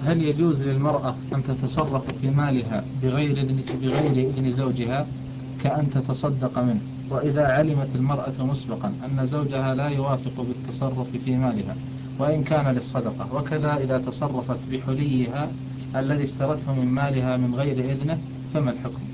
هل يجوز للمرأة أن تتصرف في مالها بغير إذن زوجها كأن تتصدق منه؟ وإذا علمت المرأة مسبقا أن زوجها لا يوافق بالتصرف في مالها وإن كان للصدقة، وكذا إذا تصرفت بحليها الذي اشترته من مالها من غير إذنه، فما الحكم؟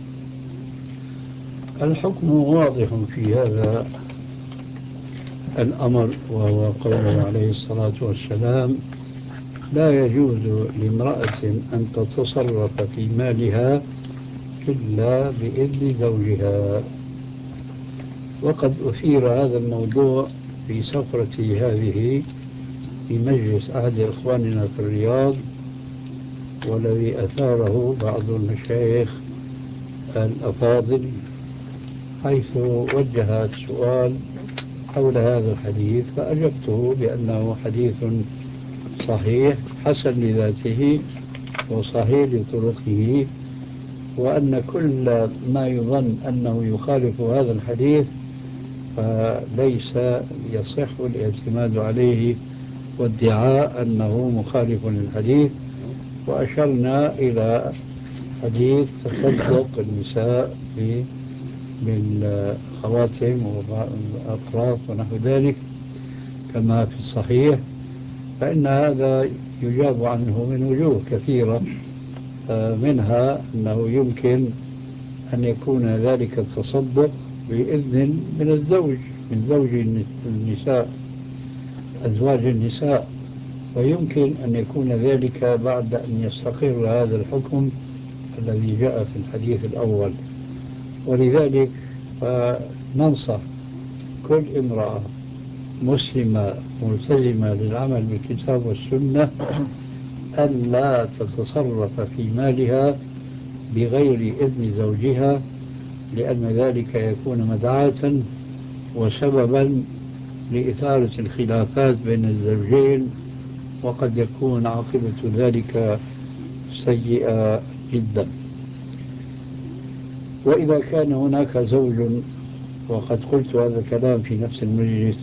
الحكم واضح في هذا الأمر، وهو قوله عليه الصلاة والسلام: لا يجوز لامرأة أن تتصرف في مالها إلا بإذن زوجها. وقد أثير هذا الموضوع في سفرتي هذه في مجلس أحد إخواننا في الرياض، والذي أثاره بعض المشايخ الأفاضل، حيث وجه السؤال حول هذا الحديث، فأجبته بأنه حديث صحيح حسن لذاته وصحيح لطرقه، وأن كل ما يظن أنه يخالف هذا الحديث فليس يصح الاعتماد عليه وادعاء أنه مخالف للحديث. وأشرنا إلى حديث تصدق النساء بالخواتم والأقراط ونحو ذلك كما في الصحيح، فإن هذا يجاب عنه من وجوه كثيرة، منها أنه يمكن أن يكون ذلك التصدق بإذن من الزوج، من زوج النساء، أزواج النساء، ويمكن أن يكون ذلك بعد أن يستقر هذا الحكم الذي جاء في الحديث الأول. ولذلك ننصح كل امرأة مسلمة ملتزمة للعمل بالكتاب والسنة ألا تتصرف في مالها بغير إذن زوجها، لأن ذلك يكون مدعاة وسببا لإثارة الخلافات بين الزوجين، وقد يكون عاقبة ذلك سيئة جدا. وإذا كان هناك زوج، وقد قلت هذا الكلام في نفس المجلس،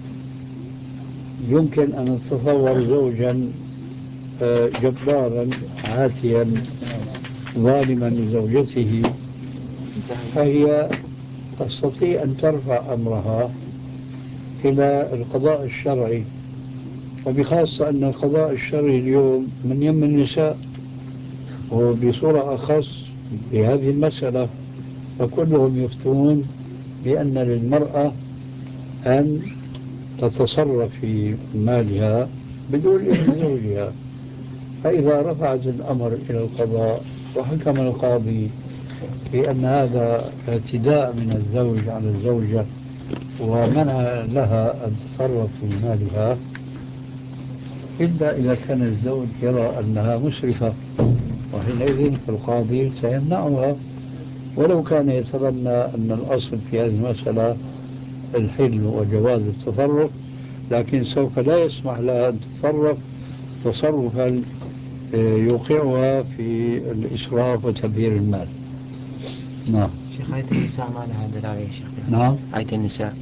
يمكن أن نتصور زوجا جبارا عاتيا ظالما لزوجته، فهي تستطيع أن ترفع أمرها إلى القضاء الشرعي، وبخاصة أن القضاء الشرعي اليوم من يم النساء، وبصورة أخص بهذه المسألة، فكلهم يفتون بأن للمرأة أن تتصرف في مالها بدون إذن زوجها. فإذا رفعت الأمر إلى القضاء وحكم القاضي بأن هذا اعتداء من الزوج على الزوجة ومنع لها أن تتصرف في مالها، إلا إذا كان الزوج يرى أنها مسرفة، وحينئذ القاضي سيمنعها، ولو كان يتبنى أن الأصل في هذه المسألة الحل وجواز التصرف، لكن سوف لا يسمح لها أن تتصرف تصرفا يوقعها في الإسراف وتبذير المال. نعم. شيخ، آية النساء ما لها دلالة يا شيخ؟ نعم. آية النساء: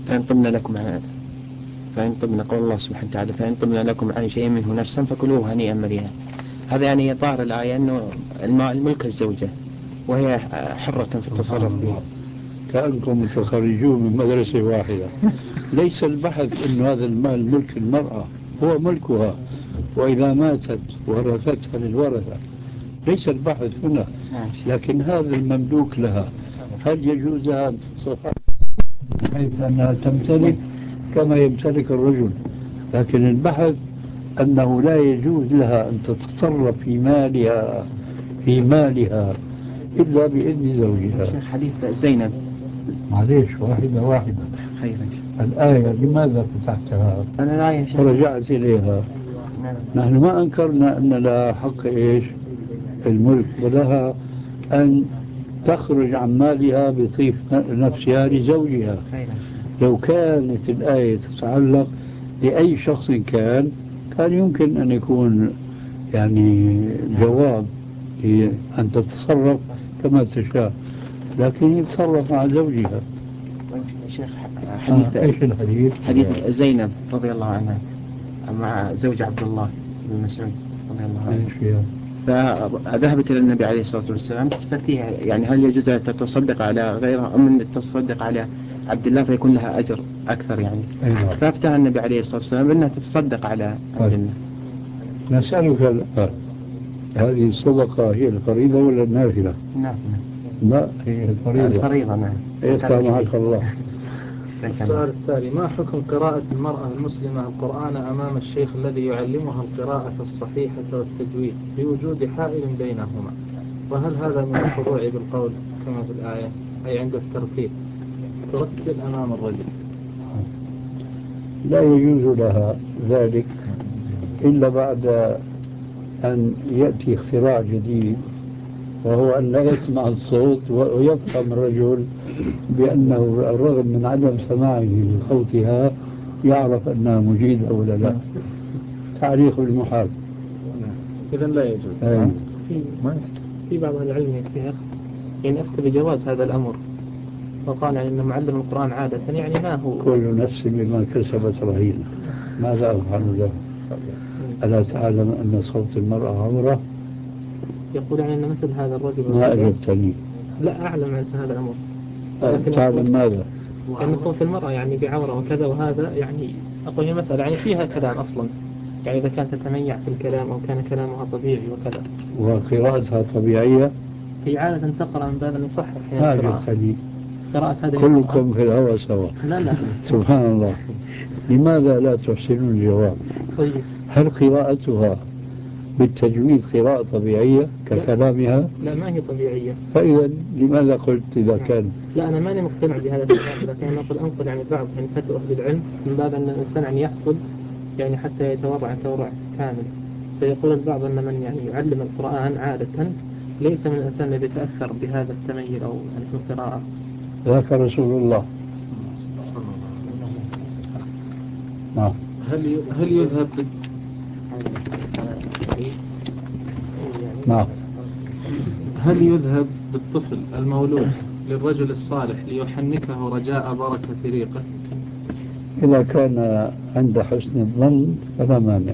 فإن طبن قول الله سبحانه وتعالى: فإن طبن لكم عن شيء منه نفسا فكلوه هنيئا مريئا. هذا يعني ظاهر الآية أنه الملك الزوجة وهي حرة في التصرف فيه. كأنكم متخرجون من مدرسة واحدة. ليس البحث أن هذا المال ملك المرأة، هو ملكها، وإذا ماتت ورثتها للورثة، ليس البحث هنا. لكن هذا المملوك لها، هل يجوز أن تتصرف بحيث أنها تمتلك كما يمتلك الرجل؟ لكن البحث أنه لا يجوز لها أن تتصرف في مالها إلا بإذن زوجها. شيخ، حديث زينب. معليش، واحدة واحدة. خيرا. الآية لماذا فتحتها أنا الآية شيخ ورجعت إليها؟ نحن ما أنكرنا أن لها حق إيش الملك، ولها أن تخرج عن مالها بطيب نفسها لزوجها. لو كانت الآية تتعلق بأي شخص كان يمكن أن يكون يعني جواب أن تتصرف كما تشاء، لكن يتصرف مع زوجها. يا شيخ، إيش الحديث؟ حديث زينب رضي الله عنها مع زوج عبد الله بن مسعود. رضي الله عنه. ايش فيها؟ فذهبت إلى النبي عليه الصلاة والسلام تستفتيها يعني هل يجوز أن تتصدق على غيرها أم أن تتصدق على عبد الله فيكون لها أجر أكثر يعني. أيوة. فافتها النبي عليه الصلاة والسلام أنها تتصدق على عبد الله. نسألك الآن، هذه الصدقة هي الفريضة ولا النافلة؟ نعم. لا، هي الفريضة. الفريضة نعم. يقطع معك الله. السؤال التالي: ما حكم قراءة المرأة المسلمة القرآن أمام الشيخ الذي يعلمها القراءة الصحيحة والتجويد بوجود حائل بينهما؟ وهل هذا من الخضوع بالقول كما في الآية، أي عند الترتيب ترتل أمام الرجل؟ لا يجوز لها ذلك إلا بعد أن يأتي اختراع جديد، وهو أن لا يسمع الصوت ويفهم الرجل بأنه الرغم من عدم سماعه لصوتها يعرف أنها مجيدة ولا لا. تعريف المحال. إذا لا يجوز. في بعض أهل العلم يا شيخ يعني أفتى بجواز هذا الأمر، وقال يعني أن معلم القرآن عادة يعني ما هو كل نفس بما كسبت رهينة. ماذا أفعل له؟ ألا تعلم أن صوت المرأة عورة؟ يقول يعني أن مثل هذا الرجل ما أجبتني. لا أعلم عن هذا الأمر. تعلم ماذا؟ يعني صوت المرأة يعني بعورة وكذا، وهذا يعني أقول هي مسألة يعني فيها كلام أصلا، يعني إذا كانت تتميع في الكلام أو كان كلامها طبيعي وكذا. وقراءتها طبيعية. هي عادة تقرأ من باب أن يصحح ما أجبتني. قراءة هذه كلكم في الهوى سوا. لا سبحان الله. لماذا لا تحسنون الجواب؟ طيب. هل قراءتها بالتجويد قراءة طبيعية ككلامها؟ لا ما هي طبيعية. فإذا لماذا قلت إذا كان؟ لا أنا ماني مقتنع بهذا الكلام، لكن نقول أنقل يعني بعض يعني فتوى أهل العلم من باب أن الإنسان يعني يحصل يعني حتى يتورع تورع كامل. فيقول البعض أن من يعني يعلم القرآن عادة ليس من الإنسان الذي يتأثر بهذا التميل أو يعني في القراءة. ذاك رسول الله. نعم. هل يذهب نعم. هل يذهب بالطفل المولود للرجل الصالح ليحنكه رجاء بركة ريقه؟ إذا كان عند حسن الظن فلا مانع.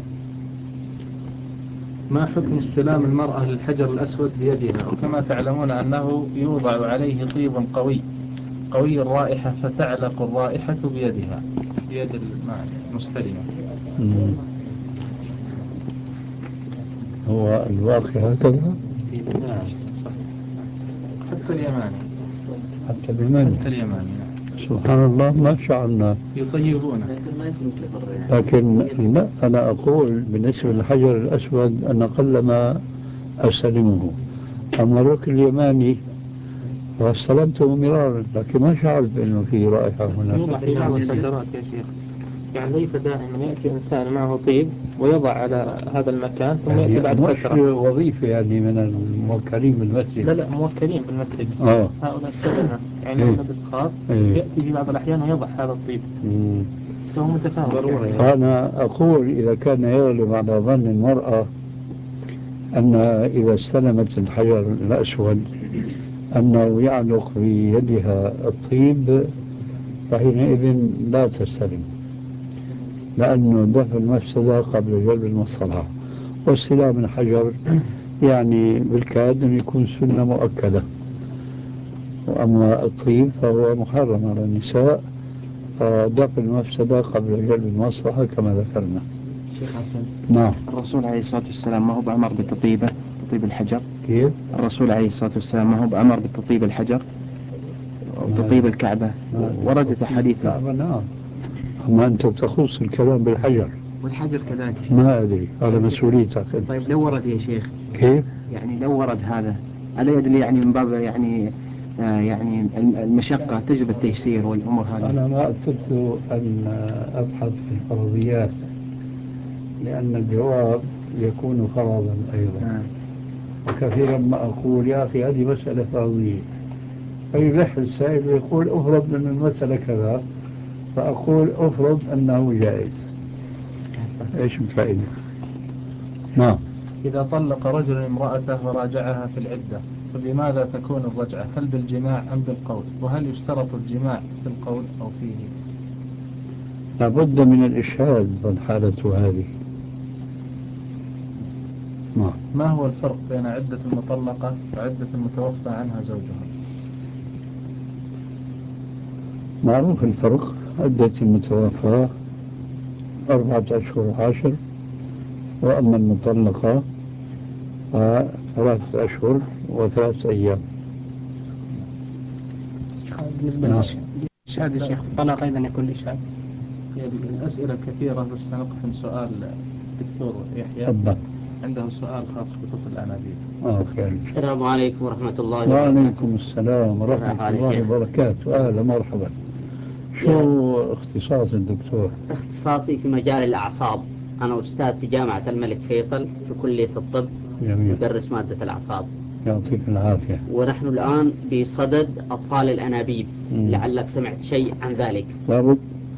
ما حكم استلام المرأة للحجر الأسود بيدها، وكما تعلمون أنه يوضع عليه طيب قوي الرائحة فتعلق الرائحة بيدها بيد المستلمة؟ هو الواقع هكذا؟ نعم صحيح. حتى اليماني. حتى اليماني. سبحان الله ما شعرنا. يطيبونه. لكن لا، أنا أقول بالنسبة للحجر الأسود أنا قلما أستلمه. أما الركن اليماني واستلمته مرارا لكن ما شعرت بأنه في رائحة هنا. يوضع في بعض الفترات يا شيخ، يعني ليس دائما يأتي إنسان معه طيب ويضع على هذا المكان ثم يأتي بعد فترة. مش وظيفة يعني من الموكلين بالمسجد. لا موكلين بالمسجد. هؤلاء السلمة يعني لبس خاص يأتي في بعض الأحيان ويضع هذا الطيب. فهو متفاوت يعني. فأنا أقول إذا كان يغلب على ظن المرأة أن إذا استلمت الحجر الأسود أنه يعلق بيدها الطيب فحينئذ لا تستلم، لأنه دفع المفسدة قبل جلب المصلحة. واستلام الحجر يعني بالكاد أن يكون سنة مؤكدة، وأما الطيب فهو محرم على النساء، فدفع المفسدة قبل جلب المصلحة كما ذكرنا. شيخ حسن. نعم. الرسول عليه الصلاة والسلام ما هو بأمر بتطيب الحجر؟ كيف؟ الرسول عليه الصلاة والسلام ما هو بأمر بتطيب الحجر وتطيب الكعبة؟ وردت حديث الكعبة نعم. أما أنت تخص الكلام بالحجر والحجر كذلك. ما أدري، هذا مسؤوليتك. طيب لو ورد يا شيخ كيف؟ يعني لو ورد هذا ألا يدري يعني من باب يعني يعني المشقة تجب التيسير والأمور هذه؟ أنا ما أردت أن أبحث في الفرضيات لأن الجواب يكون فرضا أيضا. وكثيرا ما أقول يا أخي هذه مسألة فرضية، فيلح السائل ويقول أفرض أن المسألة كذا، فأقول أفرض أنه جائز. إيش الفائدة؟ نعم. إذا طلق رجل امرأته وراجعها في العدة فبماذا تكون الرجعة؟ هل بالجماع أم بالقول؟ وهل يشترط الجماع في القول أو فيه؟ لابد من الإشهاد والحالة هذه. نعم. ما هو الفرق بين عدة المطلقة وعدة المتوفى عنها زوجها؟ معروف الفرق. عدة المتوفى 4 أشهر و10، وأما المطلقة 3 أشهر و3 أيام. بالنسبة للإشهاد يا شيخ، الطلاق أيضا يكون الإشهاد. الأسئلة كثيرة، بس سنقسم سؤال الدكتور يحيى تفضل. عنده سؤال خاص بطفل الأنابيب. خير. السلام عليكم ورحمة الله وبركاته. وعليكم السلام ورحمة الله وبركاته. أهلا مرحبا. شو اختصاص الدكتور؟ اختصاصي في مجال الأعصاب. أنا أستاذ في جامعة الملك فيصل في كلية الطب. جميل. مدرس مادة الأعصاب. يعطيك العافية. ونحن الآن بصدد أطفال الأنابيب. لعلك سمعت شيء عن ذلك. لابد.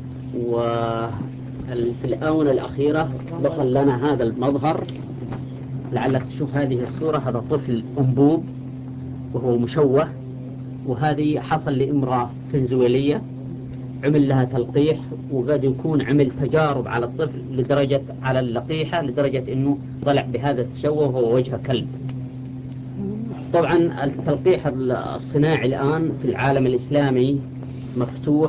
وفي الآونة الأخيرة دخل لنا هذا المظهر. لعلك تشوف هذه الصورة. هذا طفل أنبوب وهو مشوه، وهذه حصل لامرأة فنزويلية عمل لها تلقيح، وقد يكون عمل تجارب على الطفل لدرجة على اللقيحة لدرجة أنه طلع بهذا التشوه وهو وجه كلب. طبعا التلقيح الصناعي الآن في العالم الإسلامي مفتوح،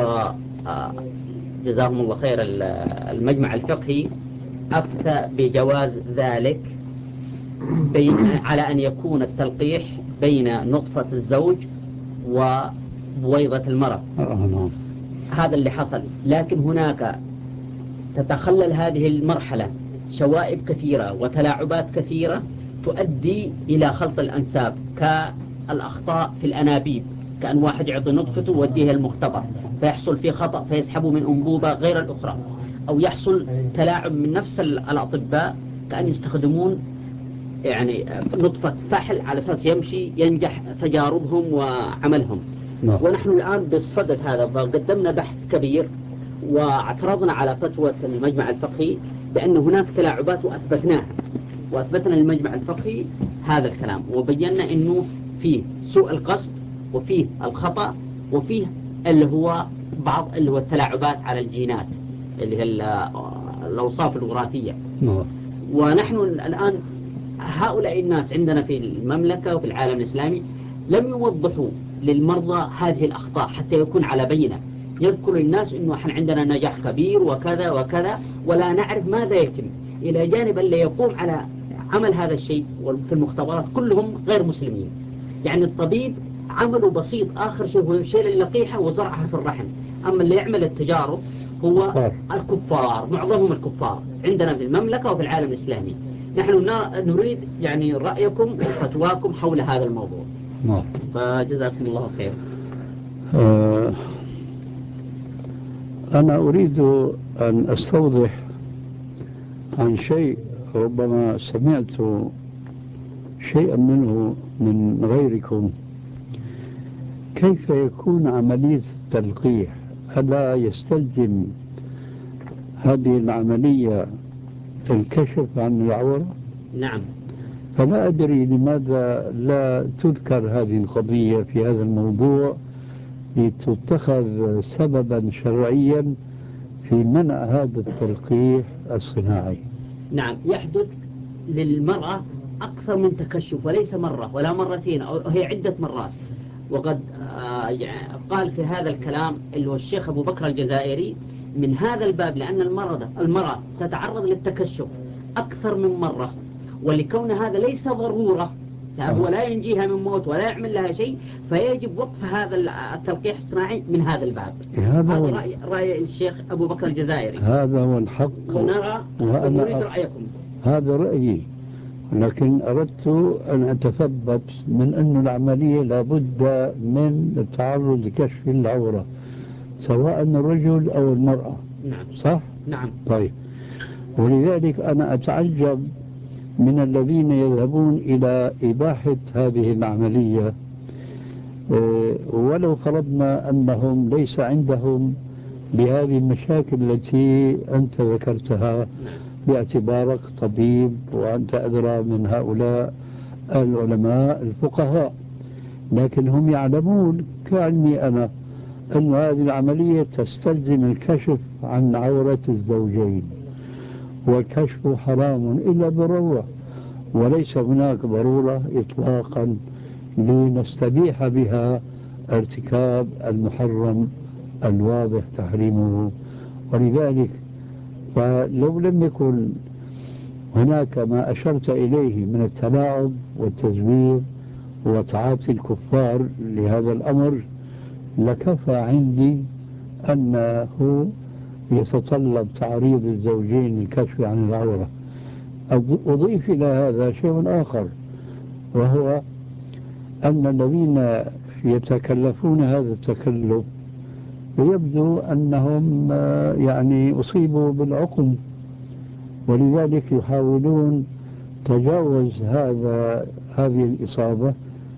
وجزاهم الله خير المجمع الفقهي أفتى بجواز ذلك على أن يكون التلقيح بين نطفة الزوج وبويضة المرأة. هذا اللي حصل. لكن هناك تتخلل هذه المرحلة شوائب كثيرة وتلاعبات كثيرة تؤدي إلى خلط الأنساب، كالأخطاء في الأنابيب، كأن واحد يعطي نطفته ووديها المختبر فيحصل فيه خطأ فيسحبه من أنبوبة غير الأخرى، أو يحصل تلاعب من نفس الأطباء كأن يستخدمون يعني نطفة فحل على أساس ينجح تجاربهم وعملهم. ونحن الآن بالصدد هذا فقدمنا بحث كبير واعترضنا على فتوى المجمع الفقهي بأن هناك تلاعبات وأثبتناها، وأثبتنا للمجمع الفقهي هذا الكلام، وبينا أنه فيه سوء القصد وفيه الخطأ وفيه اللي هو بعض اللي هو التلاعبات على الجينات اللي هي الأوصاف الوراثية. ونحن الآن هؤلاء الناس عندنا في المملكة وفي العالم الإسلامي لم يوضحوا للمرضى هذه الأخطاء حتى يكون على بينة. يذكر الناس أنه احنا عندنا نجاح كبير وكذا وكذا، ولا نعرف ماذا يتم، إلى جانب اللي يقوم على عمل هذا الشيء في المختبرات كلهم غير مسلمين. يعني الطبيب عمله بسيط، آخر شيء هو شيل اللقيحة وزرعها في الرحم، أما اللي يعمل التجارب هو الكفار، معظمهم الكفار عندنا في المملكة وفي العالم الإسلامي. نحن نريد يعني رأيكم وفتواكم حول هذا الموضوع. فجزاكم الله خير. أنا أريد أن أستوضح عن شيء ربما سمعت شيئا منه من غيركم. كيف يكون عملية التلقيح؟ ألا يستلزم هذه العملية الكشف عن العورة؟ نعم. فلا أدري لماذا لا تذكر هذه القضية في هذا الموضوع لتتخذ سببا شرعيا في منع هذا التلقيح الصناعي. نعم، يحدث للمرأة أكثر من تكشف، وليس مرة ولا مرتين، أو هي عدة مرات. وقد قال في هذا الكلام اللي هو الشيخ أبو بكر الجزائري من هذا الباب، لأن المرأة تتعرض للتكشف أكثر من مرة، ولكون هذا ليس ضرورة، هو لا ينجيها من موت ولا يعمل لها شيء، فيجب وقف هذا التلقيح الصناعي من هذا الباب. هذا رأي الشيخ أبو بكر الجزائري. هذا هو الحق، ونرى ونريد رأيكم. هذا رأيي، لكن أردت أن أتثبت من أن العملية لابد من التعرض لكشف العورة سواء الرجل أو المرأة. نعم. صح؟ نعم. طيب، ولذلك أنا أتعجب من الذين يذهبون إلى إباحة هذه العملية، ولو فرضنا أنهم ليس عندهم بهذه المشاكل التي أنت ذكرتها، باعتبارك طبيب وأنت أدرى من هؤلاء العلماء الفقهاء، لكن هم يعلمون كأني أنا أن هذه العملية تستلزم الكشف عن عورة الزوجين، والكشف حرام إلا بروة، وليس هناك ضرورة إطلاقا لنستبيح بها ارتكاب المحرم الواضح تحريمه. ولذلك فلو لم يكن هناك ما أشرت إليه من التلاعب والتزوير وتعاطي الكفار لهذا الأمر لكفى عندي أنه يتطلب تعريض الزوجين للكشف عن العورة. أضيف إلى هذا شيء آخر، وهو أن الذين يتكلفون هذا التكلف يبدو أنهم يعني أصيبوا بالعقم، ولذلك يحاولون تجاوز هذه الإصابة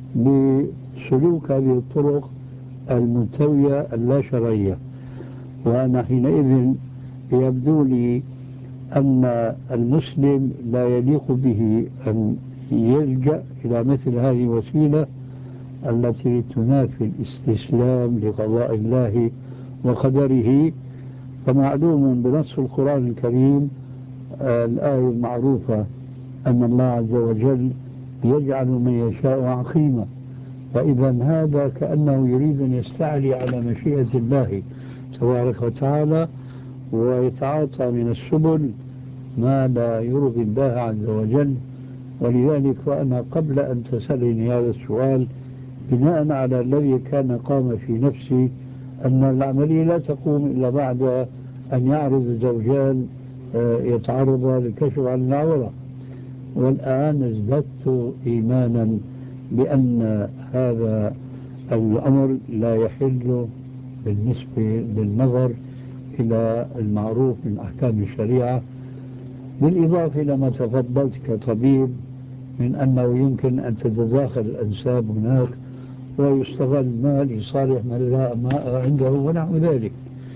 بسلوك هذه الطرق المنتوية اللا شرعية. وأنا حينئذ يبدو لي أن المسلم لا يليق به أن يلجأ إلى مثل هذه الوسيلة التي تنافي الاستسلام لقضاء الله وقدره. فمعلوم بنص القرآن الكريم الآية المعروفة أن الله عز وجل يجعل من يشاء عقيما، فإذا هذا كأنه يريد أن يستعلي على مشيئة الله تبارك وتعالى ويتعاطى من السبل ما لا يرضي الله عز وجل. ولذلك وأنا قبل أن تسألني هذا السؤال بناء على الذي كان قام في نفسي أن العملية لا تقوم إلا بعد أن يعرض الزوجان يتعرضا للكشف عن العورة، والآن ازددت إيمانا بأن هذا الأمر لا يحل بالنسبة للنظر إلى المعروف من أحكام الشريعة، بالإضافة إلى ما تفضلت كطبيب من أنه يمكن أن تتداخل الأنساب هناك ويستغل ما لصالح من لا ماء عنده ونحو ذلك.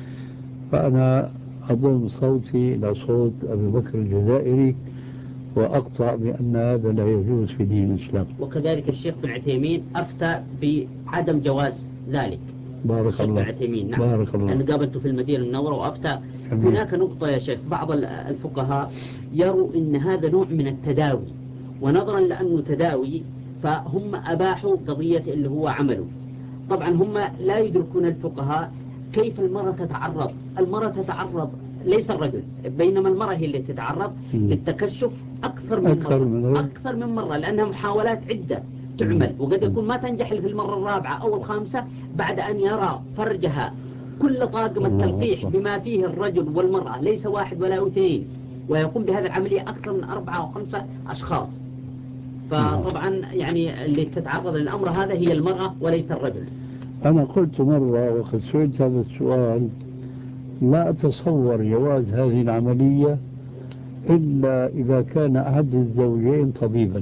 فأنا أضم صوتي إلى صوت أبي بكر الجزائري وأقطع بأن هذا لا يجوز في دين الإسلام. وكذلك الشيخ بن عثيمين أفتى بعدم جواز ذلك. بارك الله. بن عثيمين نعم. بارك الله. أنا قابلته في المدينة المنورة وأفتى. هناك نقطة يا شيخ، بعض الفقهاء يروا أن هذا نوع من التداوي، ونظرا لأنه تداوي فهم أباحوا قضية اللي هو عمله. طبعا هم لا يدركون الفقهاء كيف المرأة تتعرض ليس الرجل، بينما المرأة هي اللي تتعرض للتكشف أكثر من مرة لأنها محاولات عدة تعمل، وقد يكون ما تنجح في المرة الرابعة أو الخامسة بعد أن يرى فرجها كل طاقم التلقيح بما فيه الرجل والمرأة ليس واحد ولا اثنين، ويقوم بهذه العملية أكثر من 4 أو 5 أشخاص. فطبعا يعني اللي تتعرض للأمر هذا هي المرأة وليس الرجل. أنا قلت مرة وقد سئلت هذا السؤال لا أتصور جواز هذه العملية إلا إذا كان أحد الزوجين طبيبا.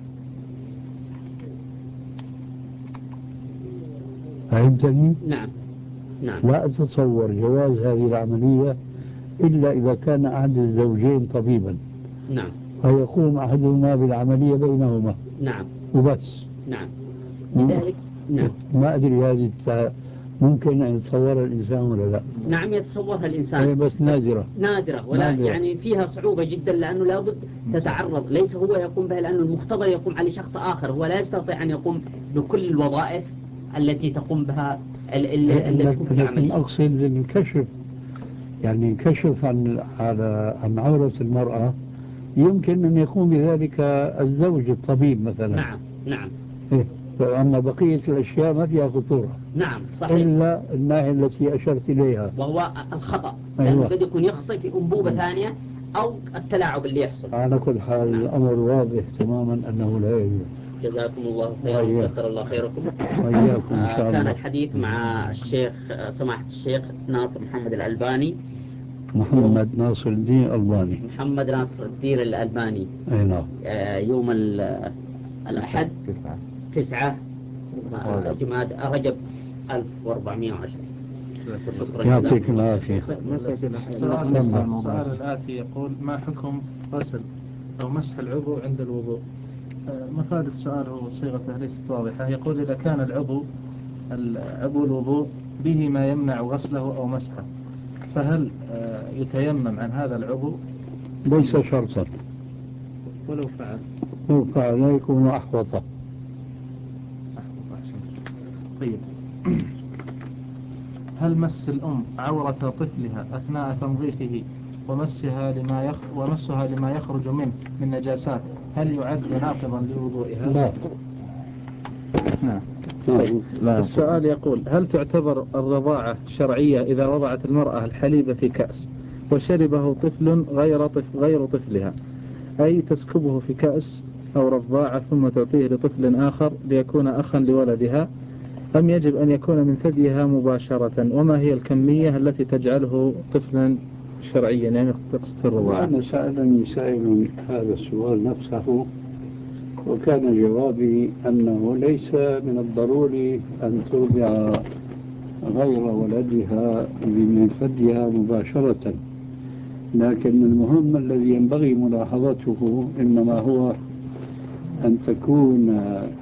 فهمتني؟ نعم. لا أتصور جواز هذه العملية إلا إذا كان أحد الزوجين طبيبا. نعم. فيقوم أحدهما بالعملية بينهما. نعم. وبس. نعم. لذلك نعم. ما أدري هذه ممكن أن يتصورها الإنسان ولا لا؟ نعم يتصورها الإنسان بس نادرة ولا يعني فيها صعوبة جدا، لأنه لابد تتعرض، ليس هو يقوم بها لأنه المختبر يقوم على شخص آخر، هو لا يستطيع أن يقوم بكل الوظائف التي تقوم بها التي تقوم بالعملية. أقصد الكشف، يعني الكشف عن عورة المرأة يمكن أن يقوم بذلك الزوج الطبيب مثلا. نعم. أما بقية الأشياء ما فيها خطورة. نعم صحيح. إلا الناحية التي أشرت إليها وهو الخطأ، لأنه قد يكون يخطئ في أنبوبة ثانية أو التلاعب اللي يحصل. على كل حال الأمر واضح تماما أنه لا يجوز. جزاكم الله خيرا وكثر الله خيركم. وإياكم إن شاء الله. كان الحديث مع الشيخ سماحة الشيخ ناصر محمد الألباني. محمد ناصر الدين الألباني. محمد ناصر الدين الألباني. أي نعم. يوم الأحد 9 جماد رجب 1410. يعطيك العافية. السؤال الآتي يقول: ما حكم غسل أو مسح العضو عند الوضوء؟ مفاد السؤال هو صيغته ليست واضحة. يقول: إذا كان عضو الوضوء به ما يمنع غسله أو مسحه، فهل يتيمم عن هذا العضو؟ ليس شرطا. ولو فعل لو فعل يكون أحوط. طيب، هل مس الأم عورة طفلها أثناء تنظيفه ومسها لما يخرج منه من نجاسات هل يعد ناقضا لوضوئها؟ لا. نعم. طيب. السؤال يقول: هل تعتبر الرضاعة شرعية إذا وضعت المرأة الحليب في كأس وشربه طفل غير طفلها، أي تسكبه في كأس أو رضاعة ثم تعطيه لطفل آخر ليكون أخا لولدها، أم يجب أن يكون من ثديها مباشرة؟ وما هي الكمية التي تجعله طفلا شرعيا يعني في الرضاعة؟ أنا سألني سائل هذا السؤال نفسه، وكان جوابي أنه ليس من الضروري أن ترضع غير ولدها من ثديها مباشرة، لكن المهم الذي ينبغي ملاحظته إنما هو أن تكون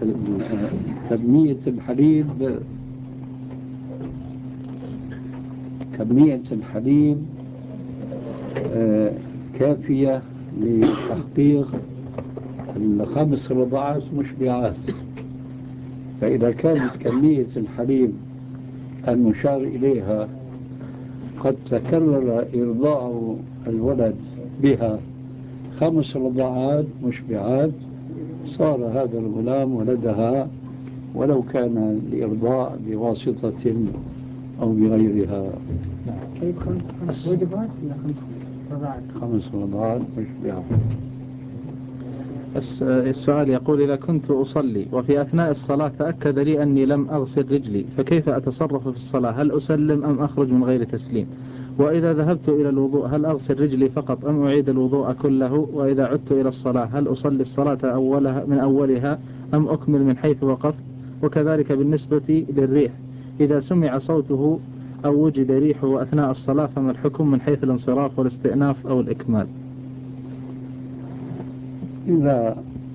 كمية الحليب كافية لتحقيق ال5 رضعات مشبعات. فإذا كانت كمية الحليب المشار إليها قد تكرر إرضاع الولد بها 5 رضعات مشبعات، صار هذا الغلام ولدها ولو كان الإرضاع بواسطة أو بغيرها. طيب 5 وجبات ولا 5 رضعات؟ 5 رضعات مشبعات. السؤال يقول: إذا كنت أصلي وفي أثناء الصلاة تأكد لي أني لم أغسل رجلي فكيف أتصرف في الصلاة؟ هل أسلم أم أخرج من غير تسليم؟ وإذا ذهبت إلى الوضوء هل أغسل رجلي فقط أم أعيد الوضوء كله؟ وإذا عدت إلى الصلاة هل أصلي الصلاة من أولها أم أكمل من حيث وقفت؟ وكذلك بالنسبة للريح، إذا سمع صوته أو وجد ريحه أثناء الصلاة فما الحكم من حيث الانصراف والاستئناف أو الإكمال؟ إذا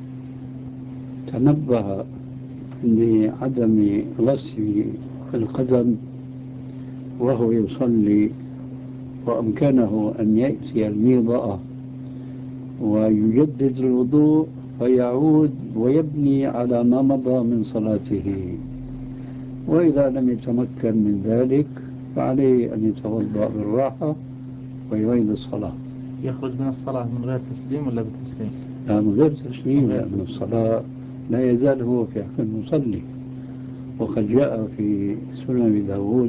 تنبه لعدم غسل القدم وهو يصلي وأمكنه أن يأتي الميضة ويجدد الوضوء فيعود ويبني على ما مضى من صلاته، وإذا لم يتمكن من ذلك فعليه أن يتوضأ بالراحة ويعيد الصلاة. يخرج من الصلاة من غير تسليم ولا بتسليم؟ لا، من غير تسليم، لأن الصلاة لا يزال هو في حق المصلي. وقد جاء في سنن أبي داود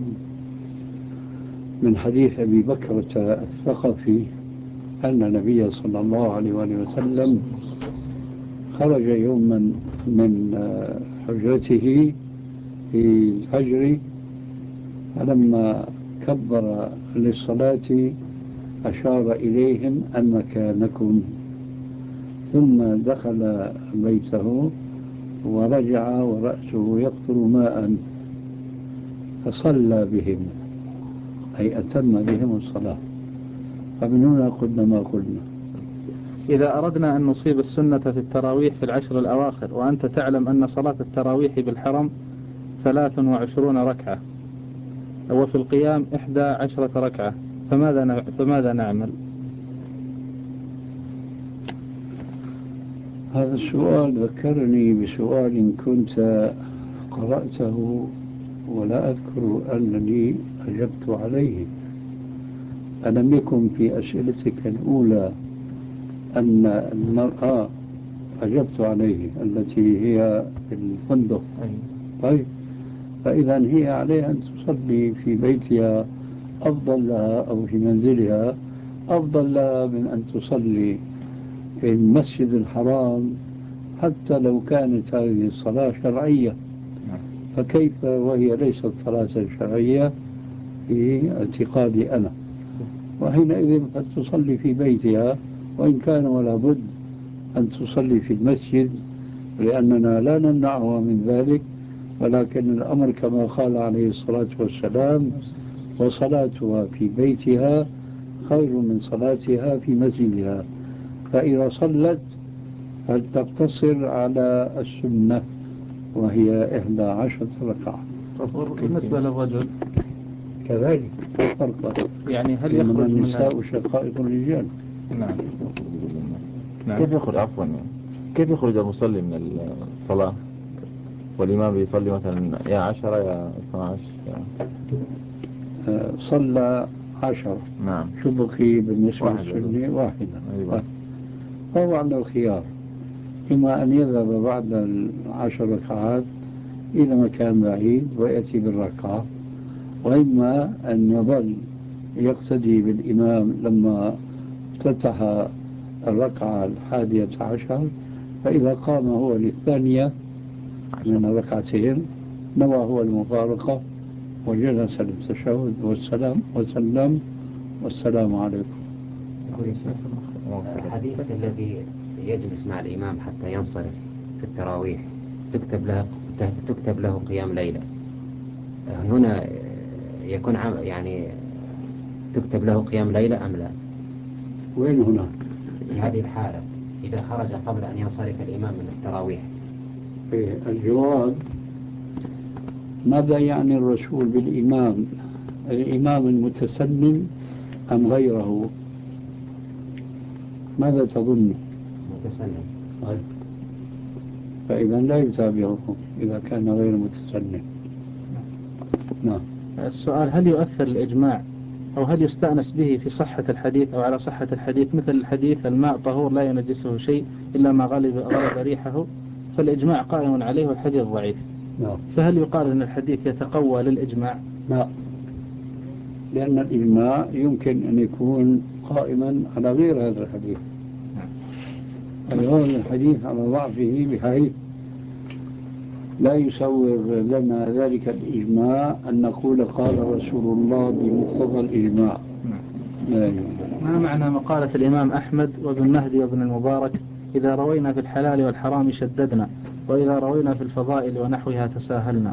من حديث أبي بكرة الثقفي أن النبي صلى الله عليه وسلم خرج يوما من حجرته في الفجر، فلما كبر للصلاة أشار إليهم أن مكانكم، ثم دخل بيته ورجع ورأسه يقطر ماء فصلى بهم، أي أتم بهم الصلاة. فمن هنا قلنا ما قلنا. إذا أردنا أن نصيب السنة في التراويح في العشر الأواخر وأنت تعلم أن صلاة التراويح بالحرم 23 ركعة وفي القيام 11 ركعة، فماذا نعمل؟ هذا السؤال ذكرني بسؤال كنت قرأته ولا أذكر أنني أجبت عليه. ألم يكن في أسئلتك الأولى أن المرأة أجبت عليه التي هي في الفندق؟ طيب، فإذا هي عليها أن تصلي في بيتها أفضل لها، أو في منزلها أفضل لها من أن تصلي في المسجد الحرام، حتى لو كانت هذه الصلاة شرعية. فكيف وهي ليست صلاة شرعية في اعتقادي أنا؟ وحينئذ قد تصلي في بيتها، وإن كان ولا بد أن تصلي في المسجد لأننا لا نمنعها من ذلك، ولكن الأمر كما قال عليه الصلاة والسلام: وصلاتها في بيتها خير من صلاتها في مسجدها. فإذا صلت فلتقتصر على السنة وهي 11 ركعة. بالنسبة للرجل كذلك فرق، يعني هل يخرج النساء شقائق الرجال. نعم. كيف يخرج عفوا كيف يخرج المصلي من الصلاة والإمام بيصلي مثلا يا 10 يا 12 صلى 10. نعم. شو بقي بالنسبة واحدة. للسنة؟ واحدة. أيوة. فهو عنده الخيار، إما أن يذهب بعد 10 ركعات إلى مكان بعيد ويأتي بالركعة، وإما أن يظل يقتدي بالإمام لما افتتح الركعة 11، فإذا قام هو للثانية من الركعتين نوى هو المفارقة وجلس للتشهد وسلم والسلام عليكم. الحديث الذي يجلس مع الإمام حتى ينصرف في التراويح تكتب له قيام ليلة، هنا يكون يعني تكتب له قيام ليلة أم لا؟ وين هنا؟ في هذه الحالة إذا خرج قبل أن ينصرف الإمام من التراويح. الجواب: ماذا يعني الرسول بالإمام؟ الإمام المتسنن أم غيره؟ ماذا تظن؟ متسنن. فإذا لا يتابعه إذا كان غير متسنن. نعم. السؤال: هل يؤثر الإجماع أو هل يستأنس به في صحة الحديث أو على صحة الحديث، مثل الحديث الماء طهور لا ينجسه شيء إلا ما غلب ريحه، فالإجماع قائم عليه والحديث ضعيف. نعم. فهل يقال أن الحديث يتقوى للإجماع؟ لا، لأن الإجماع يمكن أن يكون قائما على غير هذا الحديث. اليوم الحديث على ضعفه بحيث لا يصور لنا ذلك الإجماع أن نقول قال رسول الله بمقتضى الإجماع. لا يوجد. ما معنى مقالة الإمام أحمد وابن مهدي وابن المبارك: إذا روينا في الحلال والحرام شددنا، وإذا روينا في الفضائل ونحوها تساهلنا؟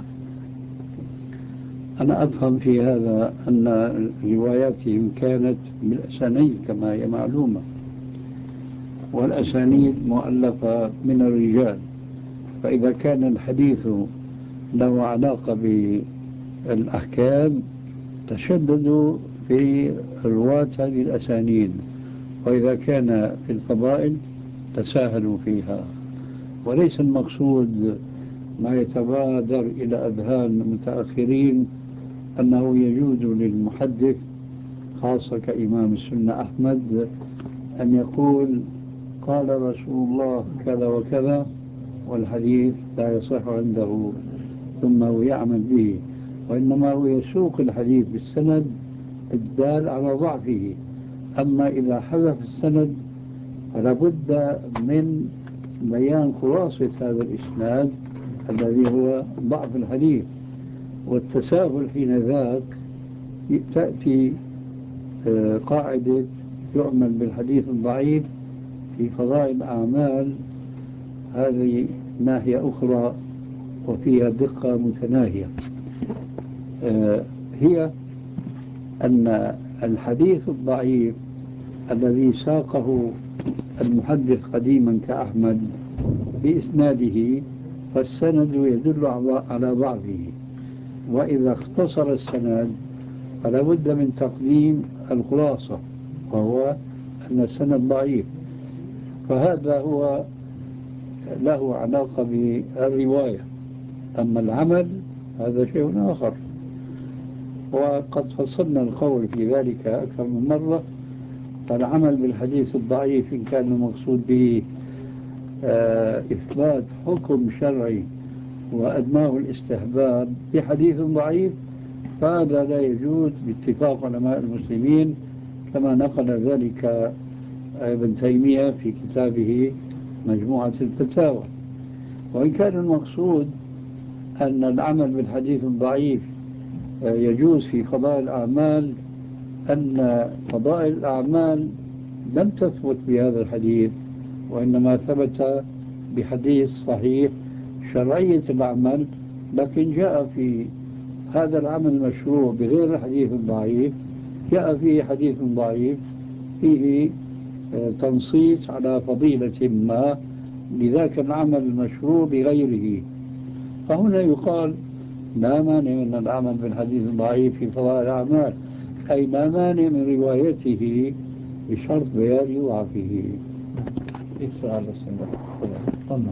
أنا أفهم في هذا أن رواياتهم كانت بالأسانيد كما هي معلومة، والأسانيد مؤلفة من الرجال، فإذا كان الحديث له علاقة بالأحكام تشددوا في رواة هذه الأسانيد، وإذا كان في الفضائل تساهلوا فيها. وليس المقصود ما يتبادر إلى أذهان المتأخرين أنه يجوز للمحدث خاصة كإمام السنة أحمد أن يقول قال رسول الله كذا وكذا والحديث لا يصح عنده ثم هو يعمل به، وإنما هو يسوق الحديث بالسند الدال على ضعفه. أما إذا حذف السند فلا بد من بيان خلاصة هذا الإسناد الذي هو ضعف الحديث، والتساهل حين ذاك تأتي قاعدة يعمل بالحديث الضعيف في فضائل الأعمال، هذه ناحية أخرى وفيها دقة متناهية. هي أن الحديث الضعيف الذي ساقه المحدث قديما كأحمد بإسناده فالسند يدل على ضعفه، وإذا اختصر السند فلا بد من تقديم الخلاصة وهو أن السند ضعيف، فهذا هو له علاقة بالرواية. أما العمل هذا شيء آخر، وقد فصلنا القول في ذلك أكثر من مرة. فالعمل بالحديث الضعيف إن كان المقصود به إثبات حكم شرعي وأدناه الاستحباب بحديث ضعيف فهذا لا يجوز باتفاق علماء المسلمين، كما نقل ذلك ابن تيمية في كتابه مجموعة الفتاوى. وإن كان المقصود أن العمل بالحديث الضعيف يجوز في فضائل الأعمال، أن فضائل الأعمال لم تثبت بهذا الحديث، وإنما ثبت بحديث صحيح شرعية العمل، لكن جاء في هذا العمل المشروع بغير الحديث الضعيف جاء فيه حديث ضعيف فيه تنصيص على فضيلة ما لذاك العمل المشروع بغيره. فهنا يقال لا مانع من العمل بالحديث الضعيف في فضائل الأعمال، أي لا مانع من روايته بشرط بيان ضعفه. في سؤال بس تفضل.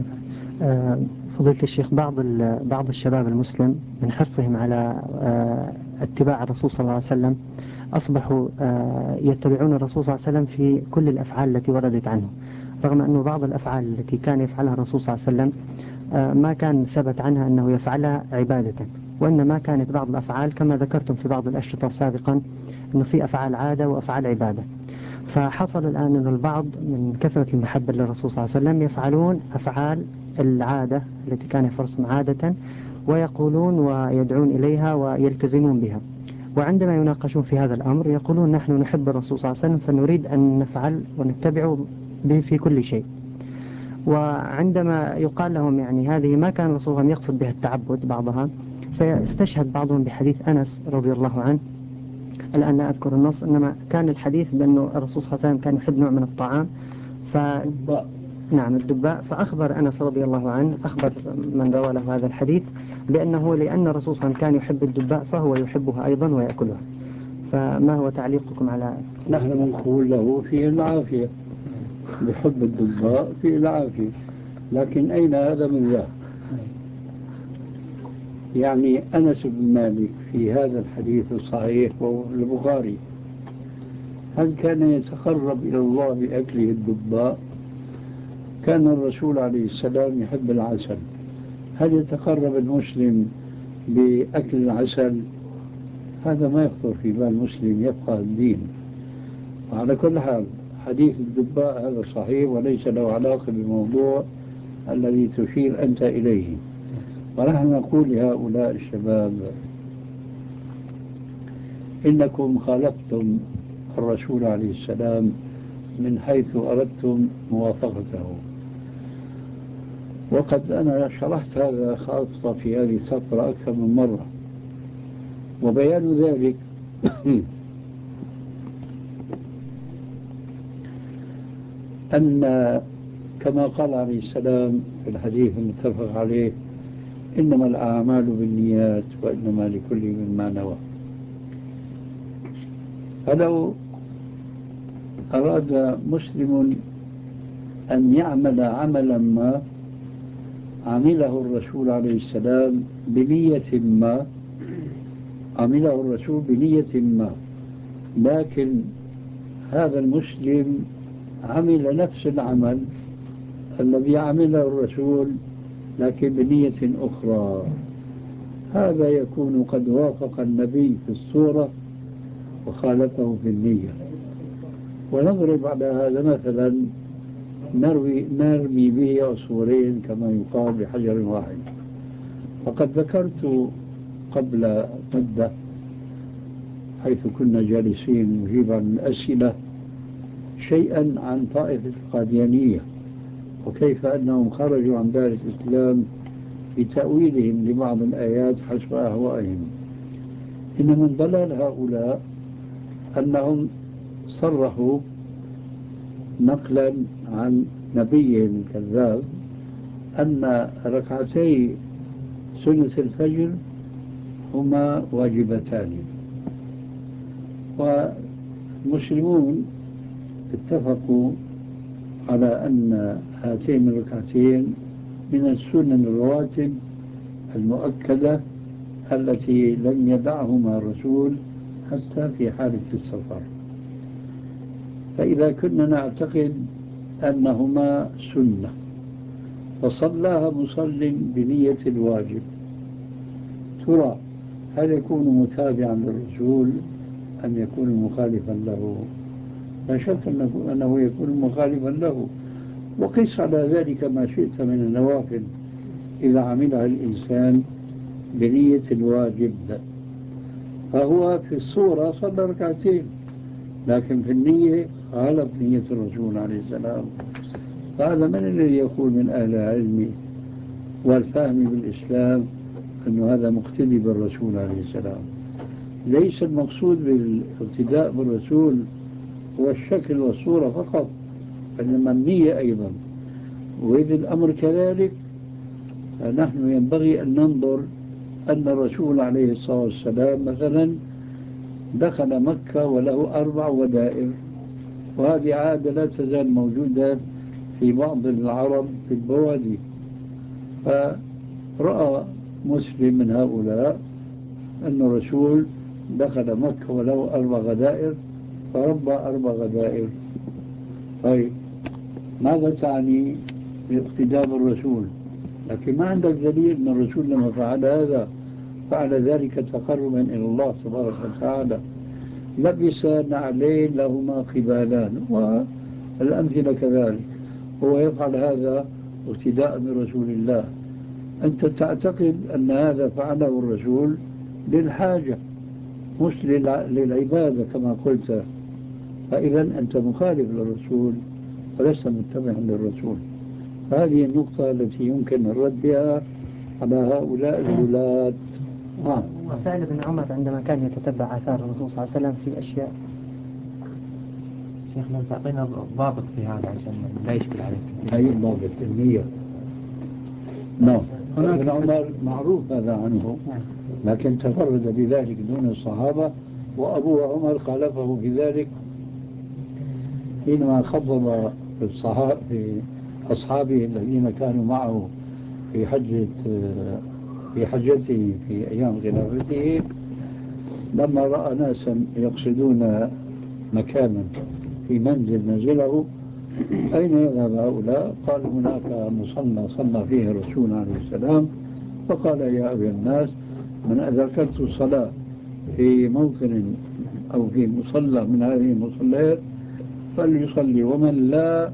فضيلة الشيخ، بعض الشباب المسلم من حرصهم على اتباع الرسول صلى الله عليه وسلم أصبحوا يتبعون الرسول صلى الله عليه وسلم في كل الأفعال التي وردت عنه، رغم أنه بعض الأفعال التي كان يفعلها الرسول صلى الله عليه وسلم ما كان ثبت عنها أنه يفعلها عبادة، وإنما كانت بعض الأفعال كما ذكرتم في بعض الأشرطة سابقا أنه في أفعال عادة وأفعال عبادة. فحصل الآن أن البعض من كثرة المحبة للرسول صلى الله عليه وسلم يفعلون أفعال العادة التي كان يفعلها عادة، ويقولون ويدعون إليها ويلتزمون بها. وعندما يناقشون في هذا الأمر يقولون نحن نحب الرسول صلى الله عليه وسلم فنريد أن نفعل ونتبعه به في كل شيء. وعندما يقال لهم يعني هذه ما كان الرسول صلى الله عليه وسلم يقصد بها التعبد بعضها، فيستشهد بعضهم بحديث أنس رضي الله عنه، الآن لا أذكر النص، إنما كان الحديث بأنه الرسول صلى الله عليه وسلم كان يحب نوع من الطعام نعم الدباء. فأخبر أنس رضي الله عنه، أخبر من روى له هذا الحديث بأنه لأن الرسول صلى الله عليه وسلم كان يحب الدباء فهو يحبها أيضا ويأكلها. فما هو تعليقكم على؟ نحن نقول له فيه العافية، بحب الدباء فيه العافية، لكن أين هذا من ذا؟ يعني أنس بن مالك في هذا الحديث الصحيح وهو في البخاري، هل كان يتقرب إلى الله بأكله الدباء؟ كان الرسول عليه السلام يحب العسل، هل يتقرب المسلم بأكل العسل؟ هذا ما يخطر في بال المسلم يبقى الدين. وعلى كل حال حديث الدباء هذا صحيح وليس له علاقة بالموضوع الذي تشير أنت إليه. ونحن نقول لهؤلاء الشباب إنكم خالفتم الرسول عليه السلام من حيث أردتم موافقته، وقد أنا شرحت هذا خاصة في هذه الفترة أكثر من مرة. وبيان ذلك أن كما قال عليه السلام في الحديث المتفق عليه: إنما الأعمال بالنيات وإنما لكل ما نوى. فلو أراد مسلم أن يعمل عملا ما عمله الرسول عليه السلام بنية ما، عمله الرسول بنية ما، لكن هذا المسلم عمل نفس العمل الذي عمله الرسول لكن بنية أخرى، هذا يكون قد وافق النبي في الصورة وخالفه في النية. ونضرب على هذا مثلا، نرمي به عصفورين كما يقال بحجر واحد. فقد ذكرت قبل مدة حيث كنا جالسين نجيب عن الأسئلة شيئا عن طائفة القاديانية وكيف أنهم خرجوا عن دار الإسلام بتأويلهم لبعض الآيات حسب أهوائهم. إن من ضلال هؤلاء أنهم صرحوا نقلا عن نبيهم الكذاب أن ركعتي سنة الفجر هما واجبتان، والمسلمون اتفقوا على أن هاتين الركعتين من السنن الرواتب المؤكدة التي لم يدعهما الرسول حتى في حالة السفر. فإذا كنا نعتقد أنهما سنة وصلاها مصل بنية الواجب، ترى هل يكون متابعا للرسول أم يكون مخالفا له؟ لا شك أنه يكون مخالفا له. وقس على ذلك ما شئت من النوافل إذا عملها الإنسان بنية الواجب، فهو في الصورة صلى ركعتين لكن في النية خالف نية الرسول عليه السلام. فهذا من الذي يقول من أهل العلم والفهم بالإسلام أن هذا مقتدي بالرسول عليه السلام؟ ليس المقصود بالاقتداء بالرسول هو الشكل والصورة فقط، إنما النية أيضا. وإذا الأمر كذلك فنحن ينبغي أن ننظر أن الرسول عليه الصلاة والسلام مثلا دخل مكة وله 4 ودائر، وهذه عادة لا تزال موجودة في بعض العرب في البوادي، فرأى مسلم من هؤلاء أن الرسول دخل مكة وله 4 غدائر فربى 4 غدائر. طيب ماذا تعني باقتداء بالرسول؟ لكن ما عندك دليل أن الرسول لما فعل هذا فعل ذلك تقربا إلى الله تبارك وتعالى. لبس نعلين لهما قبالان والأمثلة كذلك، هو يفعل هذا اقتداء برسول الله. أنت تعتقد أن هذا فعله الرسول للحاجة مش للعبادة كما قلت، فإذا أنت مخالف للرسول ولست متبعا للرسول. هذه النقطة التي يمكن الرد بها على هؤلاء الولاة. وفعل ابن عمر عندما كان يتتبع آثار الرسول صلى الله عليه وسلم في أشياء. شيخنا تعطينا ضابط في هذا عشان لا يشكل عليك. أي ضابط؟ النية. نعم. ابن عمر معروف هذا عنه، لكن تفرد بذلك دون الصحابة، وأبوه عمر خالفه في ذلك حينما خضب في أصحابه الذين كانوا معه في حجته في أيام خلافته، لما رأى ناسا يقصدون مكانا في منزل نزله: أين يذهب هؤلاء؟ قال: هناك مصلى صلى فيه الرسول عليه السلام. فقال: يا أيها الناس، من أدركته الصلاة في موطن أو في مصلى من هذه المصليات فليصلي، ومن لا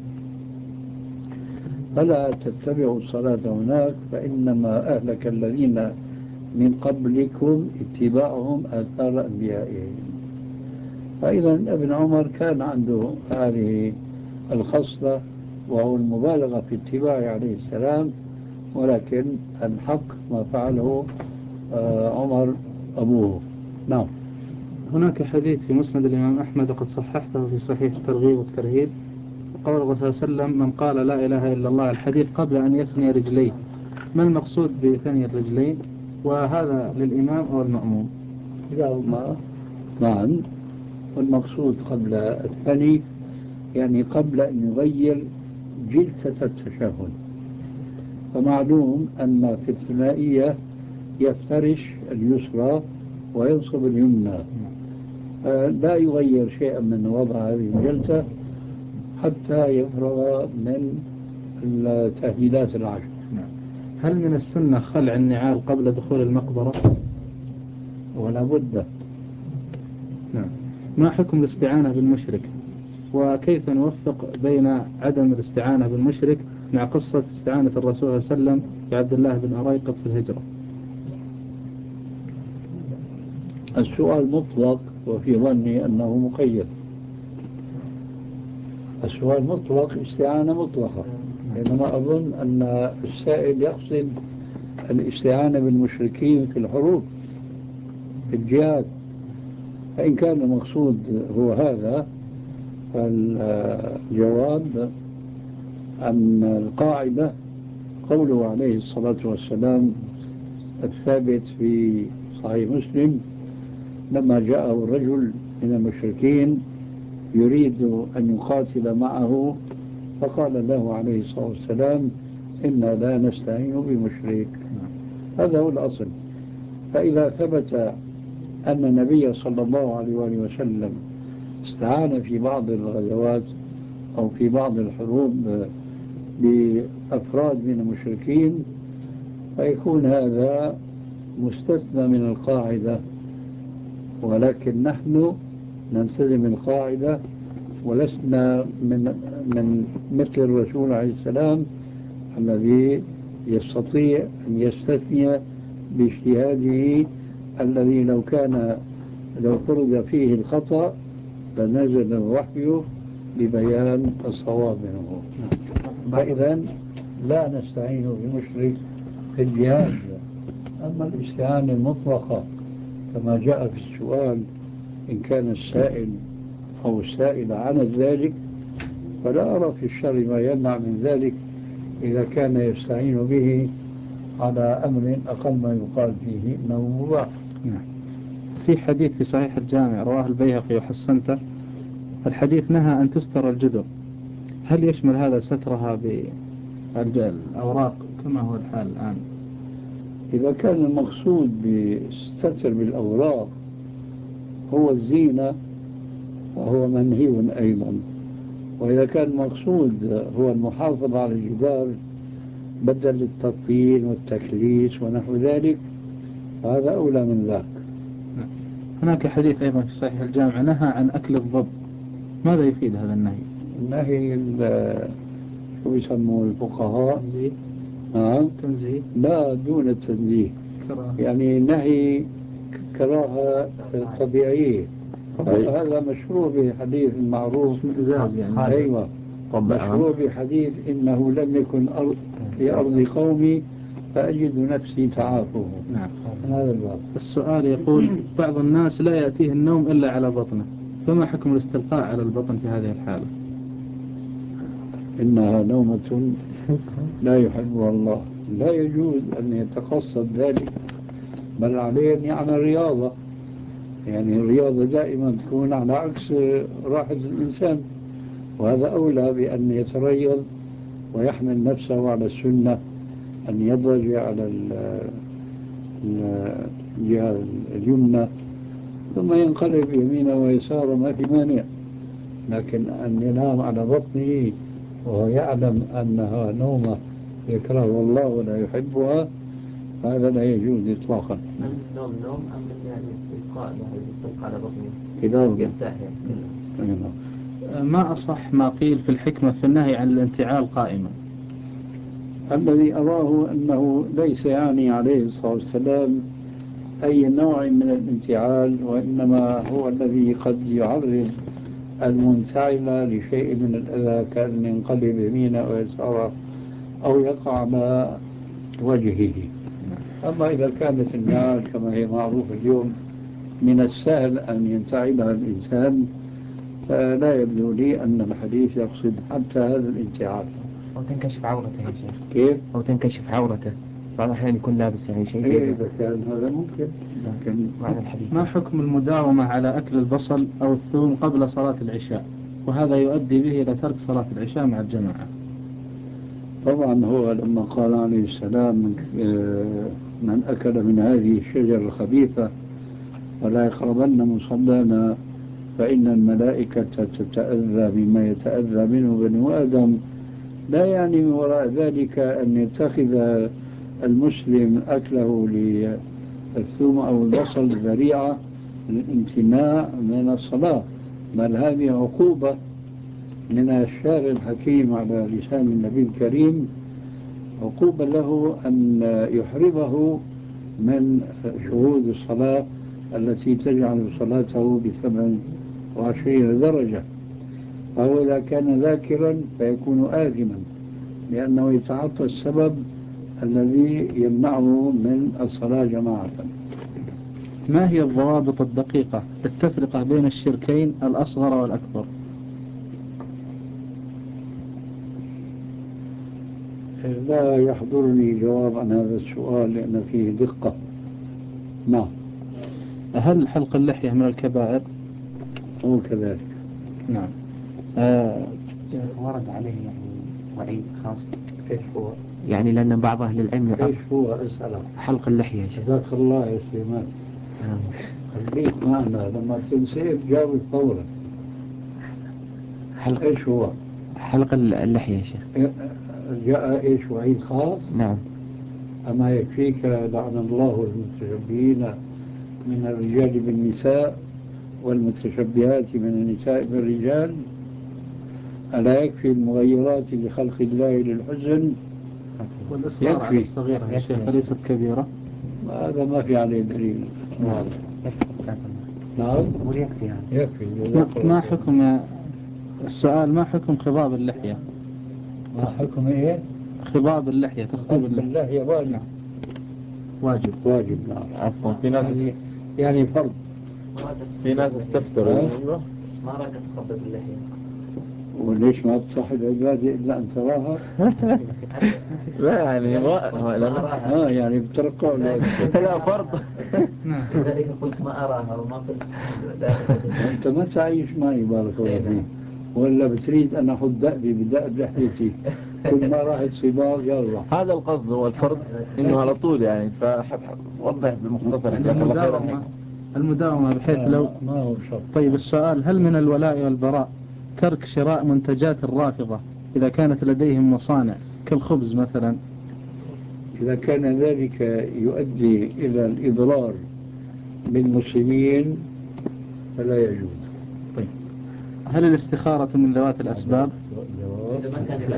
فلا تتبعوا الصلاة هناك، فإنما أهلك الذين من قبلكم اتباعهم آثار أنبيائهم. فإذا ابن عمر كان عنده هذه الخصلة، وهو المبالغة في اتباعه عليه السلام، ولكن الحق ما فعله عمر أبوه. نعم. هناك حديث في مسند الإمام أحمد وقد صححته في صحيح الترغيب والترهيب، قول الرسول صلى الله عليه وسلم: من قال لا إله إلا الله، الحديث قبل أن يثني رجليه. ما المقصود بثني الرجلين؟ وهذا للإمام أو المأموم؟ كلاهما معا، والمقصود قبل الثني يعني قبل أن يغير جلسة التشهد. فمعلوم أن في الثنائية يفترش اليسرى وينصب اليمنى، لا يغير شيئا من وضع هذه الجلسة حتى يفرغ من التهديدات العشر. هل من السنة خلع النعال قبل دخول المقبرة؟ ولا بد. نعم. ما حكم الاستعانة بالمشرك؟ وكيف نوفق بين عدم الاستعانة بالمشرك مع قصة استعانة الرسول صلى الله عليه وسلم بعبد الله بن أريقط في الهجرة؟ السؤال مطلق وفي ظني أنه مقيد. السؤال مطلق، استعانة مطلقة، إنما أظن أن السائل يقصد الاستعانة بالمشركين في الحروب في الجهاد. فإن كان المقصود هو هذا، فالجواب أن القاعدة قوله عليه الصلاة والسلام الثابت في صحيح مسلم: لما جاءه الرجل من المشركين يريد أن يقاتل معه، فقال له عليه الصلاة والسلام: إنا لا نستعين بمشرك. هذا هو الأصل. فإذا ثبت أن النبي صلى الله عليه وسلم استعان في بعض الغزوات أو في بعض الحروب بأفراد من المشركين، فيكون هذا مستثنى من القاعدة، ولكن نحن نلتزم القاعدة ولسنا من مثل الرسول عليه السلام الذي يستطيع أن يستثني باجتهاده، الذي لو فرض فيه الخطأ لنزل الوحي ببيان الصواب منه. فإذا لا نستعين بمشرك في الجهاد. أما الاستعانة المطلقة كما جاء في السؤال، إن كان السائل أو السائل عن ذلك، فلا أرى في الشر ما يمنع من ذلك إذا كان يستعين به على أمر أقل ما يقال فيه إنه مباح. في حديث في صحيح الجامع رواه البيهقي وحسنته، الحديث نهى أن تستر الجدر. هل يشمل هذا سترها بالأوراق كما هو الحال الآن؟ إذا كان المقصود بالستر بالأوراق هو الزينة فهو منهي أيضا، وإذا كان المقصود هو المحافظة على الجدار بدل التطين والتكليس ونحو ذلك هذا أولى من ذاك. هناك حديث أيضا في صحيح الجامع نهى عن أكل الضب، ماذا يفيد هذا النهي؟ النهي شو يسموه الفقهاء؟ تنزيه؟ لا، دون التنزيه، يعني نهي كراهة طبيعية. هذا مشروع بحديث معروف يعني. أيوة، مشروع بحديث إنه لم يكن في أرض قومي فأجد نفسي تعافه. نعم. هذا الباب. السؤال يقول بعض الناس لا يأتيه النوم إلا على بطنه، فما حكم الاستلقاء على البطن في هذه الحالة؟ إنها نومة لا يحبها الله، لا يجوز أن يتقصد ذلك، بل عليه أن يعمل رياضة، يعني الرياضة دائما تكون على عكس راحة الإنسان، وهذا أولى بأن يتريض ويحمل نفسه على السنة، أن يضرج على الجهة اليمنى ثم ينقلب يمينه ويساره ما في مانع، لكن أن ينام على بطنه وهو يعلم أنها نومة يكره الله ولا يحبها هذا لا يجوز إطلاقا. نوم أم يعني إلقاء على بطنه كذا يرتاح يعني. ما أصح ما قيل في الحكمة في النهي عن الانتعال قائما؟ الذي أراه أنه ليس يعني عليه الصلاة والسلام أي نوع من الانتعال، وإنما هو الذي قد يعرض المنتعل لشيء من الأذى كأن ينقلب يمينه ويساره أو يقع على وجهه. أما إذا كانت النعال كما هي معروفة اليوم من السهل أن ينتعلها الإنسان فلا يبدو لي أن الحديث يقصد حتى هذا الانتعال. أو تنكشف عورته يا شيخ. كيف؟ أو تنكشف عورته، بعض الأحيان يكون لابس يعني شيء. إذا كان هذا ممكن. معنى الحديث. ما حكم المداومة على أكل البصل أو الثوم قبل صلاة العشاء، وهذا يؤدي به إلى ترك صلاة العشاء مع الجماعة؟ طبعا هو لما قال عليه السلام من أكل من هذه الشجرة الخبيثة ولا يقربن مصلانا فإن الملائكة تتأذى مما يتأذى منه بنو آدم، لا يعني من وراء ذلك أن يتخذ المسلم أكله للثوم أو البصل ذريعة للامتناع من الصلاة، بل هذه عقوبة من الشارع الحكيم على لسان النبي الكريم، عقوبة له أن يحرمه من شهود الصلاة التي تجعل صلاته ب27 درجة، فهو إذا كان ذاكرا فيكون آثما لأنه يتعاطى السبب الذي يمنعه من الصلاة جماعة. ما هي الضوابط الدقيقة للتفرقة بين الشركين الأصغر والأكبر؟ لا يحضرني جواب عن هذا السؤال لأن فيه دقة. نعم. هل حلق اللحية من الكبائر؟ هو كذلك. نعم. ورد عليه يعني وعيد خاص. ايش هو؟ يعني لأن بعض أهل العلم ايش هو أسألك؟ حلق اللحية يا شيخ. جزاك الله يا سليمان. خليك معنا لما تنسيب جاوب فورا. ايش هو؟ حلق اللحية يا شيخ. جاء ايش وعيد خاص؟ نعم. أما يكفيك لعن الله المتشبهين من الرجال بالنساء والمتشبهات من النساء بالرجال، ألا يكفي المغيرات لخلق الله للحزن؟ والإصرار على الصغيرة يا شيخ ليست كبيرة؟ هذا ما في عليه دليل واضح. نعم ويكفي هذا. يكفي. ما حكم السؤال ما حكم خضاب اللحية؟ ما حكم ايه؟ خضاب اللحية، تخطيب اللحية واجب. واجب نعم. عفوا في ناس يعني فرض. في ناس استفسروا. ما رأيك تخبط اللحية؟ وليش ما تصح العبادة إلا أن تراها؟ لا يعني يعني بترقع لا فرض. لذلك قلت ما أراها وما قلت أنت ما تعيش معي بارك الله فيك. ولا بتريد أن أحط دأبي بدأب لحيتي كل ما راحت صباغ يلا؟ هذا القصد هو الفرق إنه على طول يعني، فحب وضح بمختصر جزاك الله خيرا. المداومة بحيث لو ما هو شرط. طيب السؤال: هل من الولاء والبراء ترك شراء منتجات الرافضة إذا كانت لديهم مصانع كالخبز مثلا؟ إذا كان ذلك يؤدي إلى الإضرار بالمسلمين فلا يجوز. طيب هل الاستخارة من ذوات الأسباب؟ إذا ما كان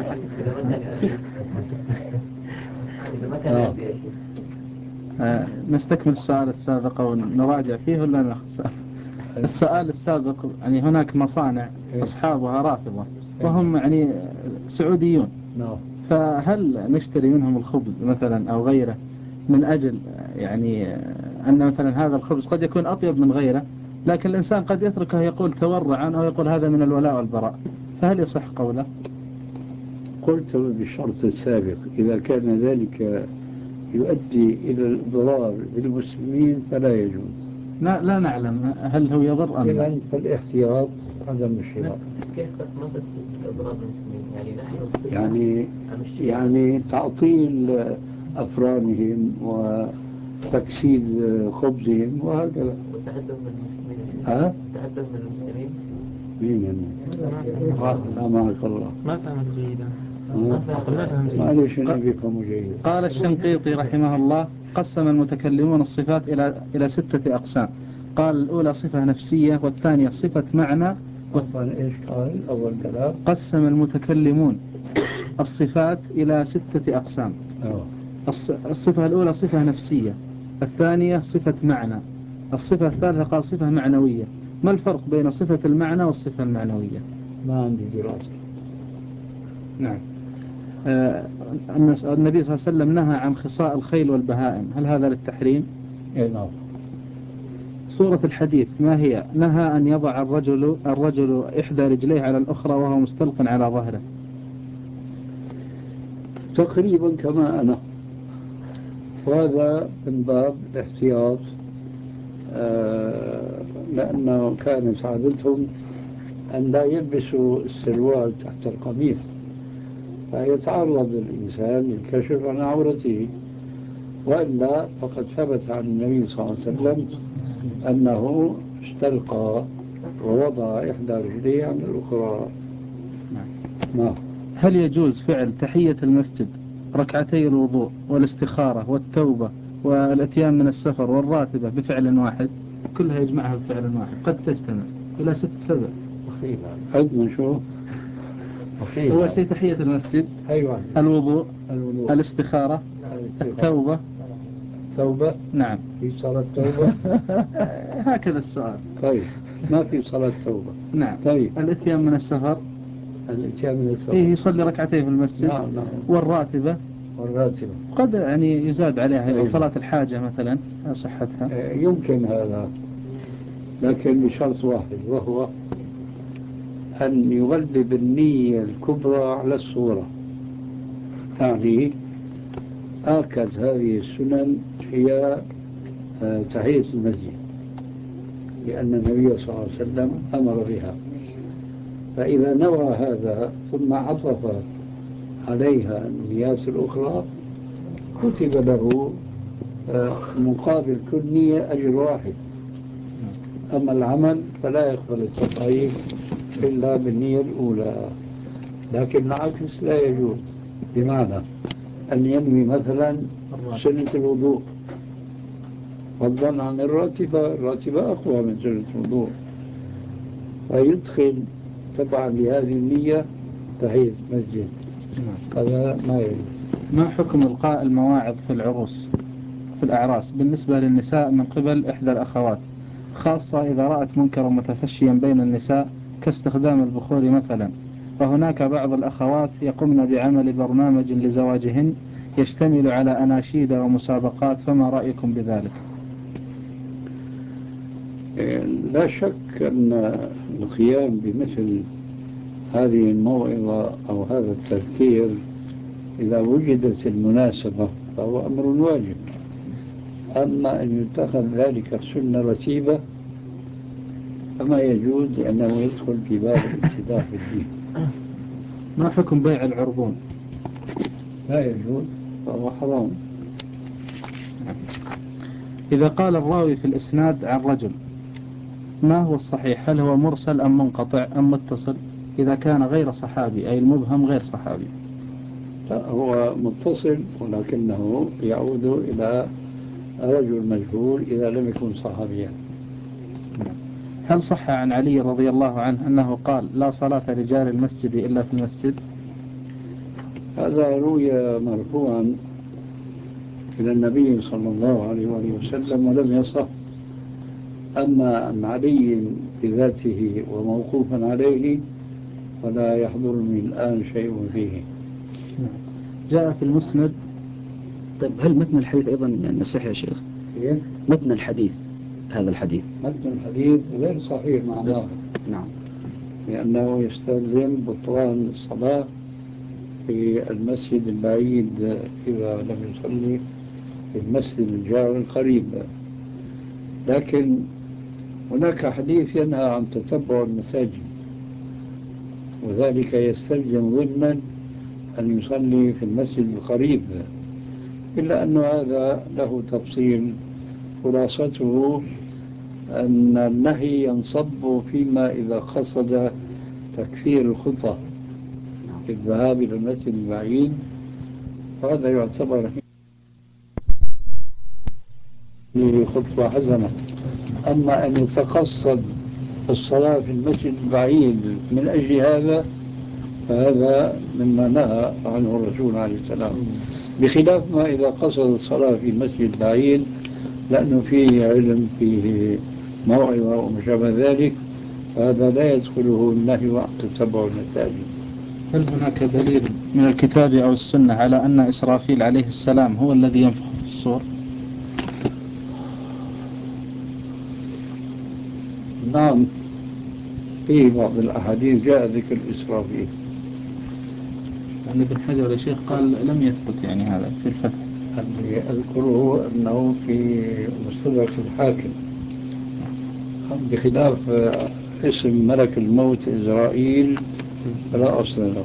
إذا ما كان عندي شيء. نستكمل السؤال السابق ونراجع فيه ولا نخسر؟ السؤال السابق يعني هناك مصانع أصحابها رافضة وهم يعني سعوديون، فهل نشتري منهم الخبز مثلا أو غيره من أجل يعني أن مثلا هذا الخبز قد يكون أطيب من غيره، لكن الإنسان قد يتركه يقول تورعا أو يقول هذا من الولاء والبراء، فهل يصح قوله؟ قلت بالشرط السابق إذا كان ذلك يؤدي إلى الإضرار بالمسلمين فلا يجوز. لا نعلم هل هو يضر أم لا. إذن فالاحتياط عدم الشراء. كيف ما تصير إضرار المسلمين؟ يعني تعطيل أفرانهم وتكسيد خبزهم وهكذا. وتعدم من المسلمين. تعدم من المسلمين. مين سامحك الله. ما فهمت جيدا. معليش أنا بفهم جيدا. قال الشنقيطي رحمه الله: قسم المتكلمون الصفات إلى 6 أقسام. قال الأولى صفة نفسية، والثانية صفة معنى. إيش قال أول كلام؟ قسم المتكلمون الصفات إلى 6 أقسام. الصفة الأولى صفة نفسية، الثانية صفة معنى، الصفة الثالثة قال صفة معنوية. ما الفرق بين صفة المعنى والصفة المعنوية؟ ما عندي دراسة. نعم. النبي صلى الله عليه وسلم نهى عن خصاء الخيل والبهائم، هل هذا للتحريم؟ نعم. صورة الحديث ما هي؟ نهى أن يضع الرجل إحدى رجليه على الأخرى وهو مستلق على ظهره. تقريبا كما أنا، وهذا من باب الاحتياط، لأنه كانت عادتهم أن لا يلبسوا السروال تحت القميص فيتعرض الإنسان للكشف عن عورته، وإلا فقد ثبت عن النبي صلى الله عليه وسلم أنه استلقى ووضع إحدى رجليه عن الأخرى. نعم. هل يجوز فعل تحية المسجد، ركعتي الوضوء والاستخارة والتوبة والاتيان من السفر والراتبة بفعل واحد؟ كلها يجمعها بفعل واحد، قد تجتمع إلى 6-7. عد من شو؟ أول شيء تحية المسجد، أيوة. الوضوء، الاستخارة، التوبة. توبة؟ نعم. في صلاة توبة؟ هكذا السؤال. طيب ما في صلاة توبة. نعم. طيب الاتيان من السفر. الاتيان من السفر. إيه يصلي ركعتين في المسجد. نعم. والراتبة قد يعني يزاد عليها. أيضا صلاة الحاجة مثلا صحتها. يمكن هذا، لكن بشرط واحد، وهو أن يغلب النية الكبرى على الصورة. يعني آكد هذه السنن هي تحية المسجد، لأن النبي صلى الله عليه وسلم أمر بها، فإذا نوى هذا ثم عطف عليها النيات الأخرى كتب له مقابل كل نية أجر واحد. أما العمل فلا يقبل التطعيم إلا بالنية الأولى، لكن العكس لا يجوز. بمعنى أن ينوي مثلا سنة الوضوء فضلا عن الراتبة أقوى من سنة الوضوء، فيدخل طبعا بهذه النية تحية مسجد، هذا ما يجوز. ما حكم إلقاء المواعظ في العروس في الأعراس بالنسبة للنساء من قبل إحدى الأخوات، خاصة إذا رأت منكرا متفشيا بين النساء كاستخدام البخور مثلا؟ وهناك بعض الأخوات يقومن بعمل برنامج لزواجهن يشتمل على أناشيد ومسابقات، فما رأيكم بذلك؟ لا شك أن القيام بمثل هذه الموعظة أو هذا التذكير إذا وجدت المناسبة فهو أمر واجب. أما أن يتخذ ذلك سنة رتيبة فما يجوز لأنه يدخل في باب الابتداع في الدين. ما حكم بيع العربون؟ لا يجوز، فهو حرام. إذا قال الراوي في الإسناد عن رجل، ما هو الصحيح؟ هل هو مرسل أم منقطع أم متصل إذا كان غير صحابي، أي المبهم غير صحابي؟ لا، هو متصل ولكنه يعود إلى رجل مجهول إذا لم يكن صحابيا. هل صح عن علي رضي الله عنه أنه قال لا صلاة رجال المسجد إلا في المسجد؟ هذا روي مرفوعا إلى النبي صلى الله عليه وآله وسلم ولم يصح. أما عن علي بذاته وموقوفا عليه فلا يحضرني الآن شيء فيه. جاء في المسند. طيب هل متن الحديث أيضا يعني صحيح يا شيخ؟ إيه؟ متن الحديث، هذا الحديث متن الحديث غير صحيح معناه. نعم. لأنه يستلزم بطلان الصلاة في المسجد البعيد إذا لم يصلي في المسجد الجار القريب. لكن هناك حديث ينهى عن تتبع المساجد، وذلك يستلزم ضمنا أن يصلي في المسجد القريب، إلا أن هذا له تفصيل. خلاصته أن النهي ينصب فيما إذا قصد تكفير الخطى في الذهاب إلى المسجد البعيد، فهذا يعتبر خطوة حسنة. أما أن يتقصد الصلاة في المسجد البعيد من أجل هذا فهذا مما نهى عنه الرسول عليه السلام، بخلاف ما إذا قصد الصلاة في مسجد بعيد لأنه فيه علم، فيه موعظة وما شابه ذلك، فهذا لا يدخله النهي عن تتبع المساجد. هل هناك دليل من الكتاب أو السنة على أن إسرافيل عليه السلام هو الذي ينفخ في الصور؟ نعم، في بعض الأحاديث جاء ذكر إسرافيل. يعني ابن حجر يا شيخ قال لم يثبت يعني هذا في الفتح. اللي أذكره أنه في مستدرك الحاكم، بخلاف اسم ملك الموت إزرائيل فلا أصل له.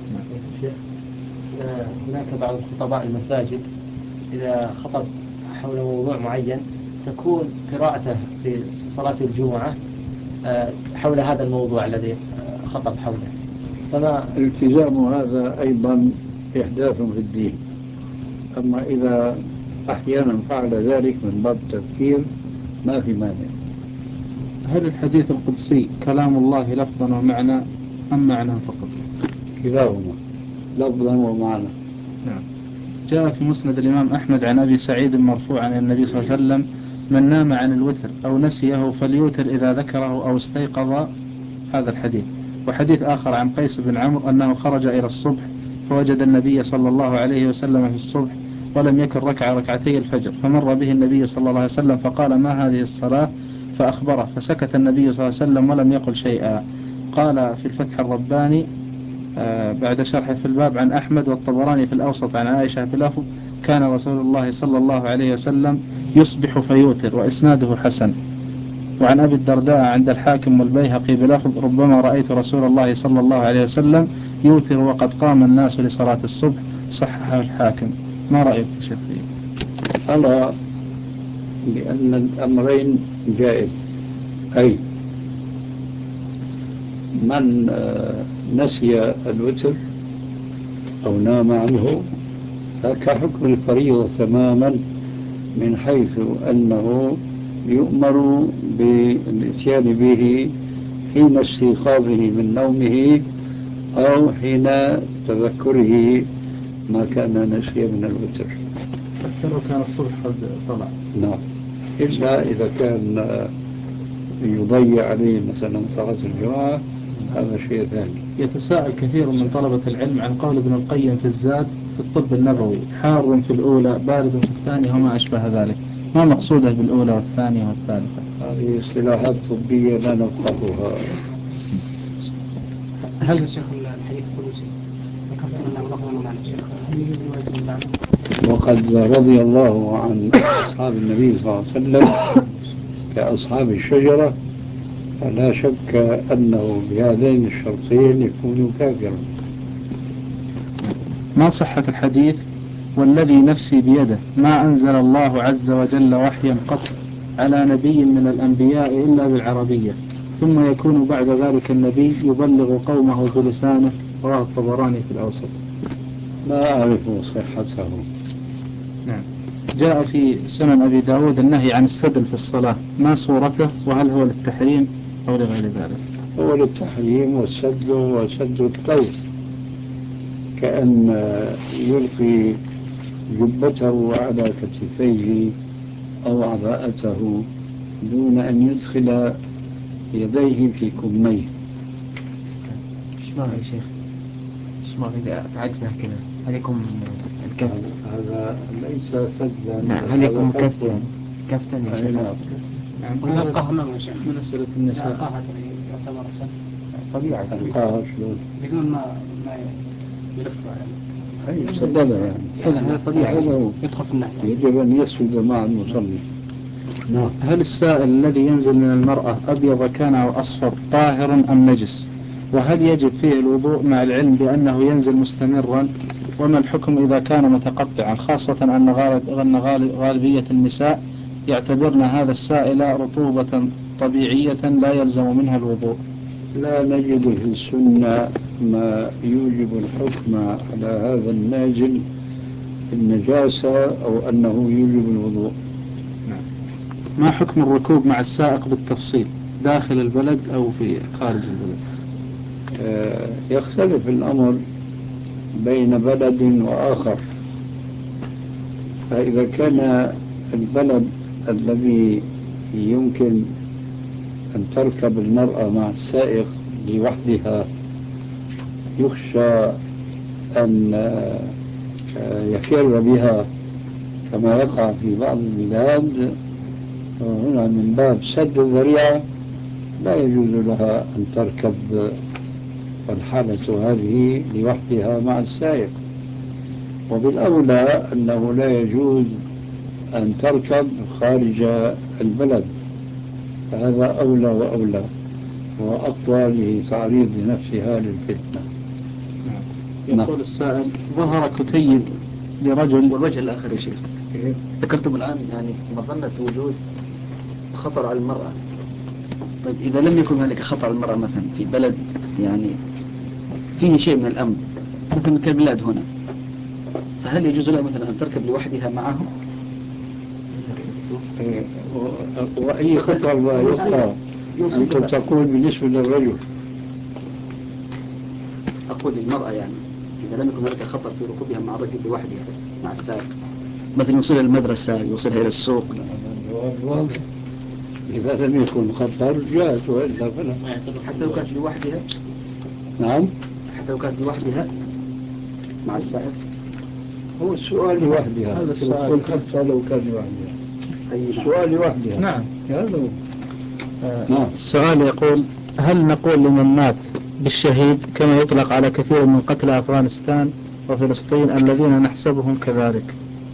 هناك بعض خطباء المساجد إذا خطب حول موضوع معين تكون قراءته في صلاة الجمعة حول هذا الموضوع الذي خطب حوله، فلا التزام هذا أيضا إحداث في الدين. أما إذا أحيانا فعل ذلك من باب التذكير ما في مانع. هل الحديث القدسي كلام الله لفظا ومعنى أم معنى فقط؟ كلاهما لفظا ومعنى. نعم. جاء في مسند الإمام أحمد عن أبي سعيد مرفوعا عن النبي صلى الله عليه وسلم: من نام عن الوتر أو نسيه فليوتر إذا ذكره أو استيقظ. هذا الحديث. وحديث آخر عن قيس بن عمرو أنه خرج إلى الصبح فوجد النبي صلى الله عليه وسلم في الصبح ولم يكن ركع ركعتي الفجر، فمر به النبي صلى الله عليه وسلم فقال: ما هذه الصلاة؟ فأخبره، فسكت النبي صلى الله عليه وسلم ولم يقل شيئا. قال في الفتح الرباني بعد شرحه في الباب عن أحمد والطبراني في الأوسط عن عائشة بلفظ: كان رسول الله صلى الله عليه وسلم يصبح فيوتر، وإسناده حسن. وعن أبي الدرداء عند الحاكم والبيهقي بلفظ: ربما رأيت رسول الله صلى الله عليه وسلم يوتر وقد قام الناس لصلاة الصبح. صححه الحاكم. ما رأيك يا شيخ؟ أرى بأن الأمرين جائز، أي من نسي الوتر أو نام عنه فكحكم الفريضة تماما، من حيث أنه يؤمر بالإتيان به حين استيقاظه من نومه أو حين تذكره ما كان نسي من الوتر، حتى لو كان الصبح قد طلع. نعم، إلا إذا كان يضيع عليه مثلا صلاة الجمعة، هذا شيء ثاني. يتساءل كثير من طلبة العلم عن قول ابن القيم في الزاد في الطب النبوي: حار في الأولى بارد في الثانية وما أشبه ذلك. ما مقصوده بالأولى والثانية والثالثة؟ هذه اصطلاحات طبية لا نفقهها. هل يا شيخ الحديث القدسي ذكرت أنه لفظا ومعنى الشيخ هل يجوز رواية المعنى؟ وقد رضي الله عن أصحاب النبي صلى الله عليه وسلم كأصحاب الشجرة فلا شك أنه بهذين الشرطين يكون كافرا. ما صحة الحديث والذي نفسي بيده ما أنزل الله عز وجل وحيا قط على نبي من الأنبياء إلا بالعربية، ثم يكون بعد ذلك النبي يبلغ قومه بلسانه؟ رواه الطبراني في الأوسط. لا أعرف صحته. نعم. جاء في سنن أبي داود النهي عن السدل في الصلاة، ما صورته وهل هو للتحريم أو لغير ذلك؟ هو للتحريم، والسد وسد الثوب، كأن يلقي جبته على كتفيه أو عباءته دون أن يدخل يديه في كميه. اسمع يا شيخ، اسمع إذا عدنا كذا هل يكون الكف؟ هذا ليس سدا. نعم، هل يكون كفتا؟ كفتا يا شيخ. نعم. القهر من أسئلة النساء يعتبر سد طبيعي. القهر شلون؟ بدون ما يلفها يعني. أي سدنا يعني. هذا طبيعي يدخل في النهي. يجب أن يسجد مع المصلي. نعم. هل السائل الذي ينزل من المرأة أبيض كان أو أصفر طاهر أم نجس؟ وهل يجب فيه الوضوء مع العلم بأنه ينزل مستمرا؟ وما الحكم إذا كان متقطعا، خاصة أن غالبية النساء يعتبرن هذا السائل رطوبة طبيعية لا يلزم منها الوضوء؟ لا نجد في السنة ما يوجب الحكم على هذا النازل النجاسة أو أنه يوجب الوضوء. ما حكم الركوب مع السائق بالتفصيل داخل البلد أو في خارج البلد؟ يختلف الأمر بين بلد وآخر. فإذا كان البلد الذي يمكن أن تركب المرأة مع السائق لوحدها يخشى أن يفر بها كما يقع في بعض البلاد، هنا من باب سد الذريعة لا يجوز لها أن تركب والحالة هذه لوحدها مع السائق. وبالأولى أنه لا يجوز أن تركب خارج البلد، هذا أولى وأولى وأقوى لتعريض نفسها للفتنة. يقول السائل: ظهر كتيب لرجل. والوجه الآخر يا شيخ، ذكرتم الآن يعني مظنة وجود خطر على المرأة. طيب إذا لم يكن هناك خطر على المرأة مثلا في بلد يعني فيه شيء من الأمن مثلا كالبلاد هنا، فهل يجوز لها مثلا أن تركب لوحدها معه؟ وأي خطر لا يقع أنت تقول بالنسبة للرجل؟ أقول للمرأة يعني إذا لم يكن هناك خطر في ركوبها مع الرجل لوحدها مع السائق، مثلا يوصلها المدرسة، يوصلها إلى السوق. الجواب واضح، إذا لم يكن خطر جاءت، وإلا فلا. حتى لو كانت لوحدها؟ نعم، حتى لو كانت لوحدها مع السائق. هو السؤال لوحدها. هذا السؤال حتى لو كان لوحدها. السؤال لوحدها. نعم. هذا نعم. السؤال يقول: هل نقول لمن مات بالشهيد كما يطلق على كثير من قتلى أفغانستان وفلسطين الذين نحسبهم كذلك؟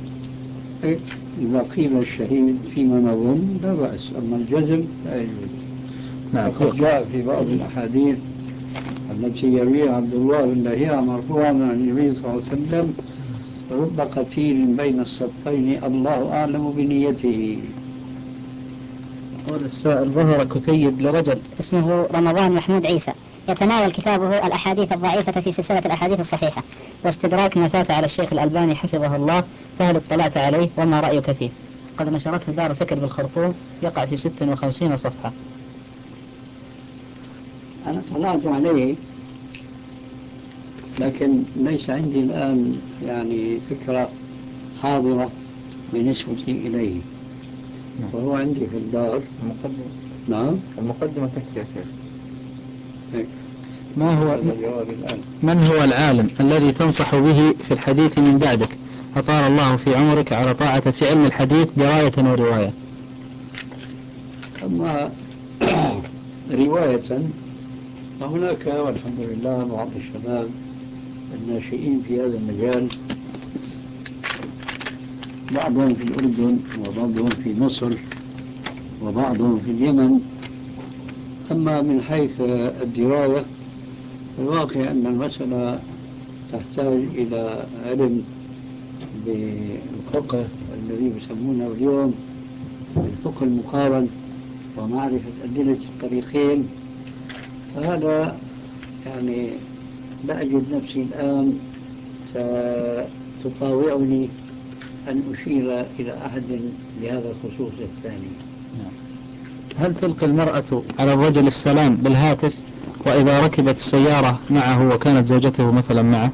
إذا قيل الشهيد فيما نظن لا بأس، أما الجزم لا يجوز. نعم. وقد جاء في بعض الأحاديث التي يرويها عبد الله بن لهيعة مرفوعا عن النبي صلى الله عليه وسلم: رب قتيل بين الصفين الله أعلم بنيته. يقول السائل: ظهر كتيب لرجل اسمه رمضان محمود عيسى، يتناول كتابه الأحاديث الضعيفة في سلسلة الأحاديث الصحيحة واستدراك ما فات على الشيخ الألباني حفظه الله، فهل اطلعت عليه وما رأيك فيه؟ قد نشرته دار الفكر بالخرطوم، يقع في 56 صفحة. أنا اطلعت عليه لكن ليس عندي الآن يعني فكرة حاضرة بالنسبة إليه، وهو عندي في الدار. المقدمة. نعم، المقدمة تكفي يا شيخ. من هو العالم الذي تنصح به في الحديث من بعدك أطال الله في عمرك على طاعة في علم الحديث دراية ورواية؟ أما رواية فهناك والحمد لله بعض الشباب الناشئين في هذا المجال، بعضهم في الأردن وبعضهم في مصر وبعضهم في اليمن، أما من حيث الدراية، الواقع أن المسألة تحتاج إلى علم بالفقه الذي يسمونه اليوم الفقه المقارن ومعرفة أدلة الطريقين. فهذا يعني لا أجد نفسي الآن تطاوعني أن أشير إلى أحد لهذا الخصوص الثاني. هل تلقي المرأة على الرجل السلام بالهاتف وإذا ركبت السيارة معه وكانت زوجته مثلا معه؟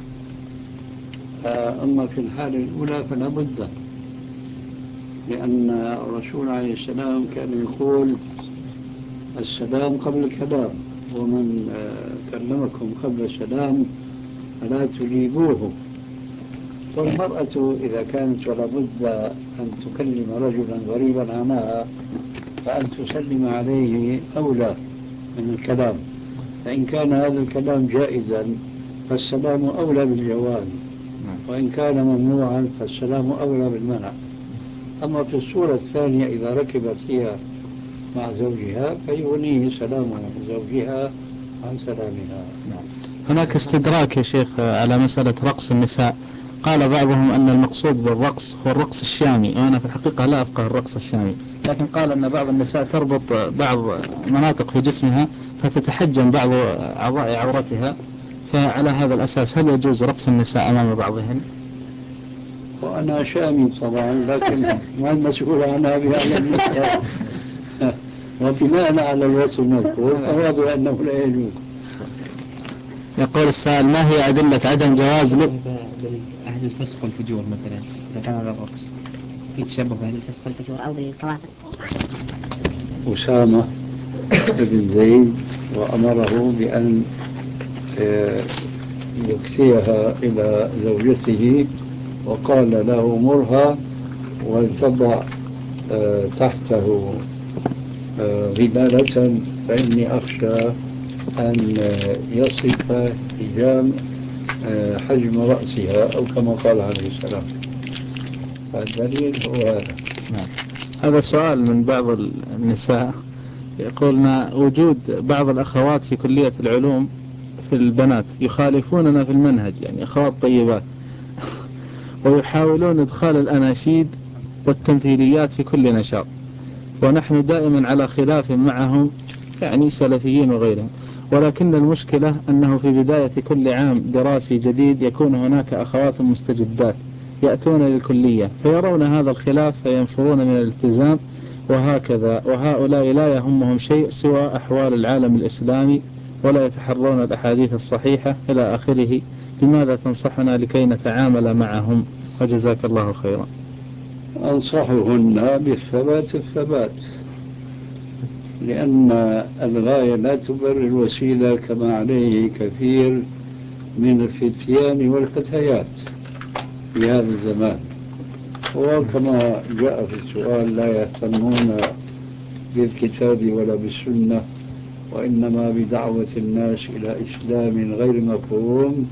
أما في الحالة الأولى فلا بد، لأن الرسول عليه السلام كان يقول السلام قبل الكلام، ومن كلمكم قبل السلام فلا تجيبوه. والمرأة إذا كانت ولا بد أن تكلم رجلا غريبا عنها فأن تسلم عليه أولى من الكلام، فإن كان هذا الكلام جائزا فالسلام أولى بالجواز، وإن كان ممنوعا فالسلام أولى بالمنع. أما في الصورة الثانية إذا ركبت هي مع زوجها فيغنيه سلام زوجها عن سلامها. هناك استدراك يا شيخ على مسألة رقص النساء. قال بعضهم أن المقصود بالرقص هو الرقص الشامي، وأنا في الحقيقة لا أفقه الرقص الشامي، لكن قال أن بعض النساء تربط بعض مناطق في جسمها فتتحجم بعض أعضاء عورتها، فعلى هذا الأساس هل يجوز رقص النساء أمام بعضهن؟ وأنا شامي طبعا، لكن ما المسؤول عنها بهذا النساء. وبناء على الوصف المذكور فهو بأنه لا يجوز. يقول السائل: ما هي أدلة عدم جواز أهل الفسق والفجور مثلا إذا كان على الرقص في تشبه بأهل الفسق والفجور أو بالتواصل؟ أسامة بن زيد وأمره بأن يكسيها إلى زوجته، وقال له مرها ولتضع تحته غلالة فإني أخشى أن يصف حجام حجم رأسها أو كما قال عليه السلام. فالدليل هو هذا. هذا سؤال من بعض النساء يقولنا: وجود بعض الأخوات في كلية العلوم في البنات يخالفوننا في المنهج، يعني أخوات طيبات، ويحاولون إدخال الأناشيد والتمثيليات في كل نشاط، ونحن دائما على خلاف معهم، يعني سلفيين وغيرهم. ولكن المشكلة أنه في بداية كل عام دراسي جديد يكون هناك أخوات مستجدات يأتون للكلية فيرون هذا الخلاف فينفرون من الالتزام، وهكذا. وهؤلاء لا يهمهم شيء سوى أحوال العالم الإسلامي ولا يتحرون الأحاديث الصحيحة إلى آخره. لماذا تنصحنا لكي نتعامل معهم؟ وجزاك الله خيرا. أنصحهن بالثبات الثبات، لأن الغاية لا تبرر الوسيلة كما عليه كثير من الفتيان والفتيات في هذا الزمان. وكما جاء في السؤال لا يهتمون بالكتاب ولا بالسنة، وإنما بدعوة الناس إلى إسلام غير مفهوم،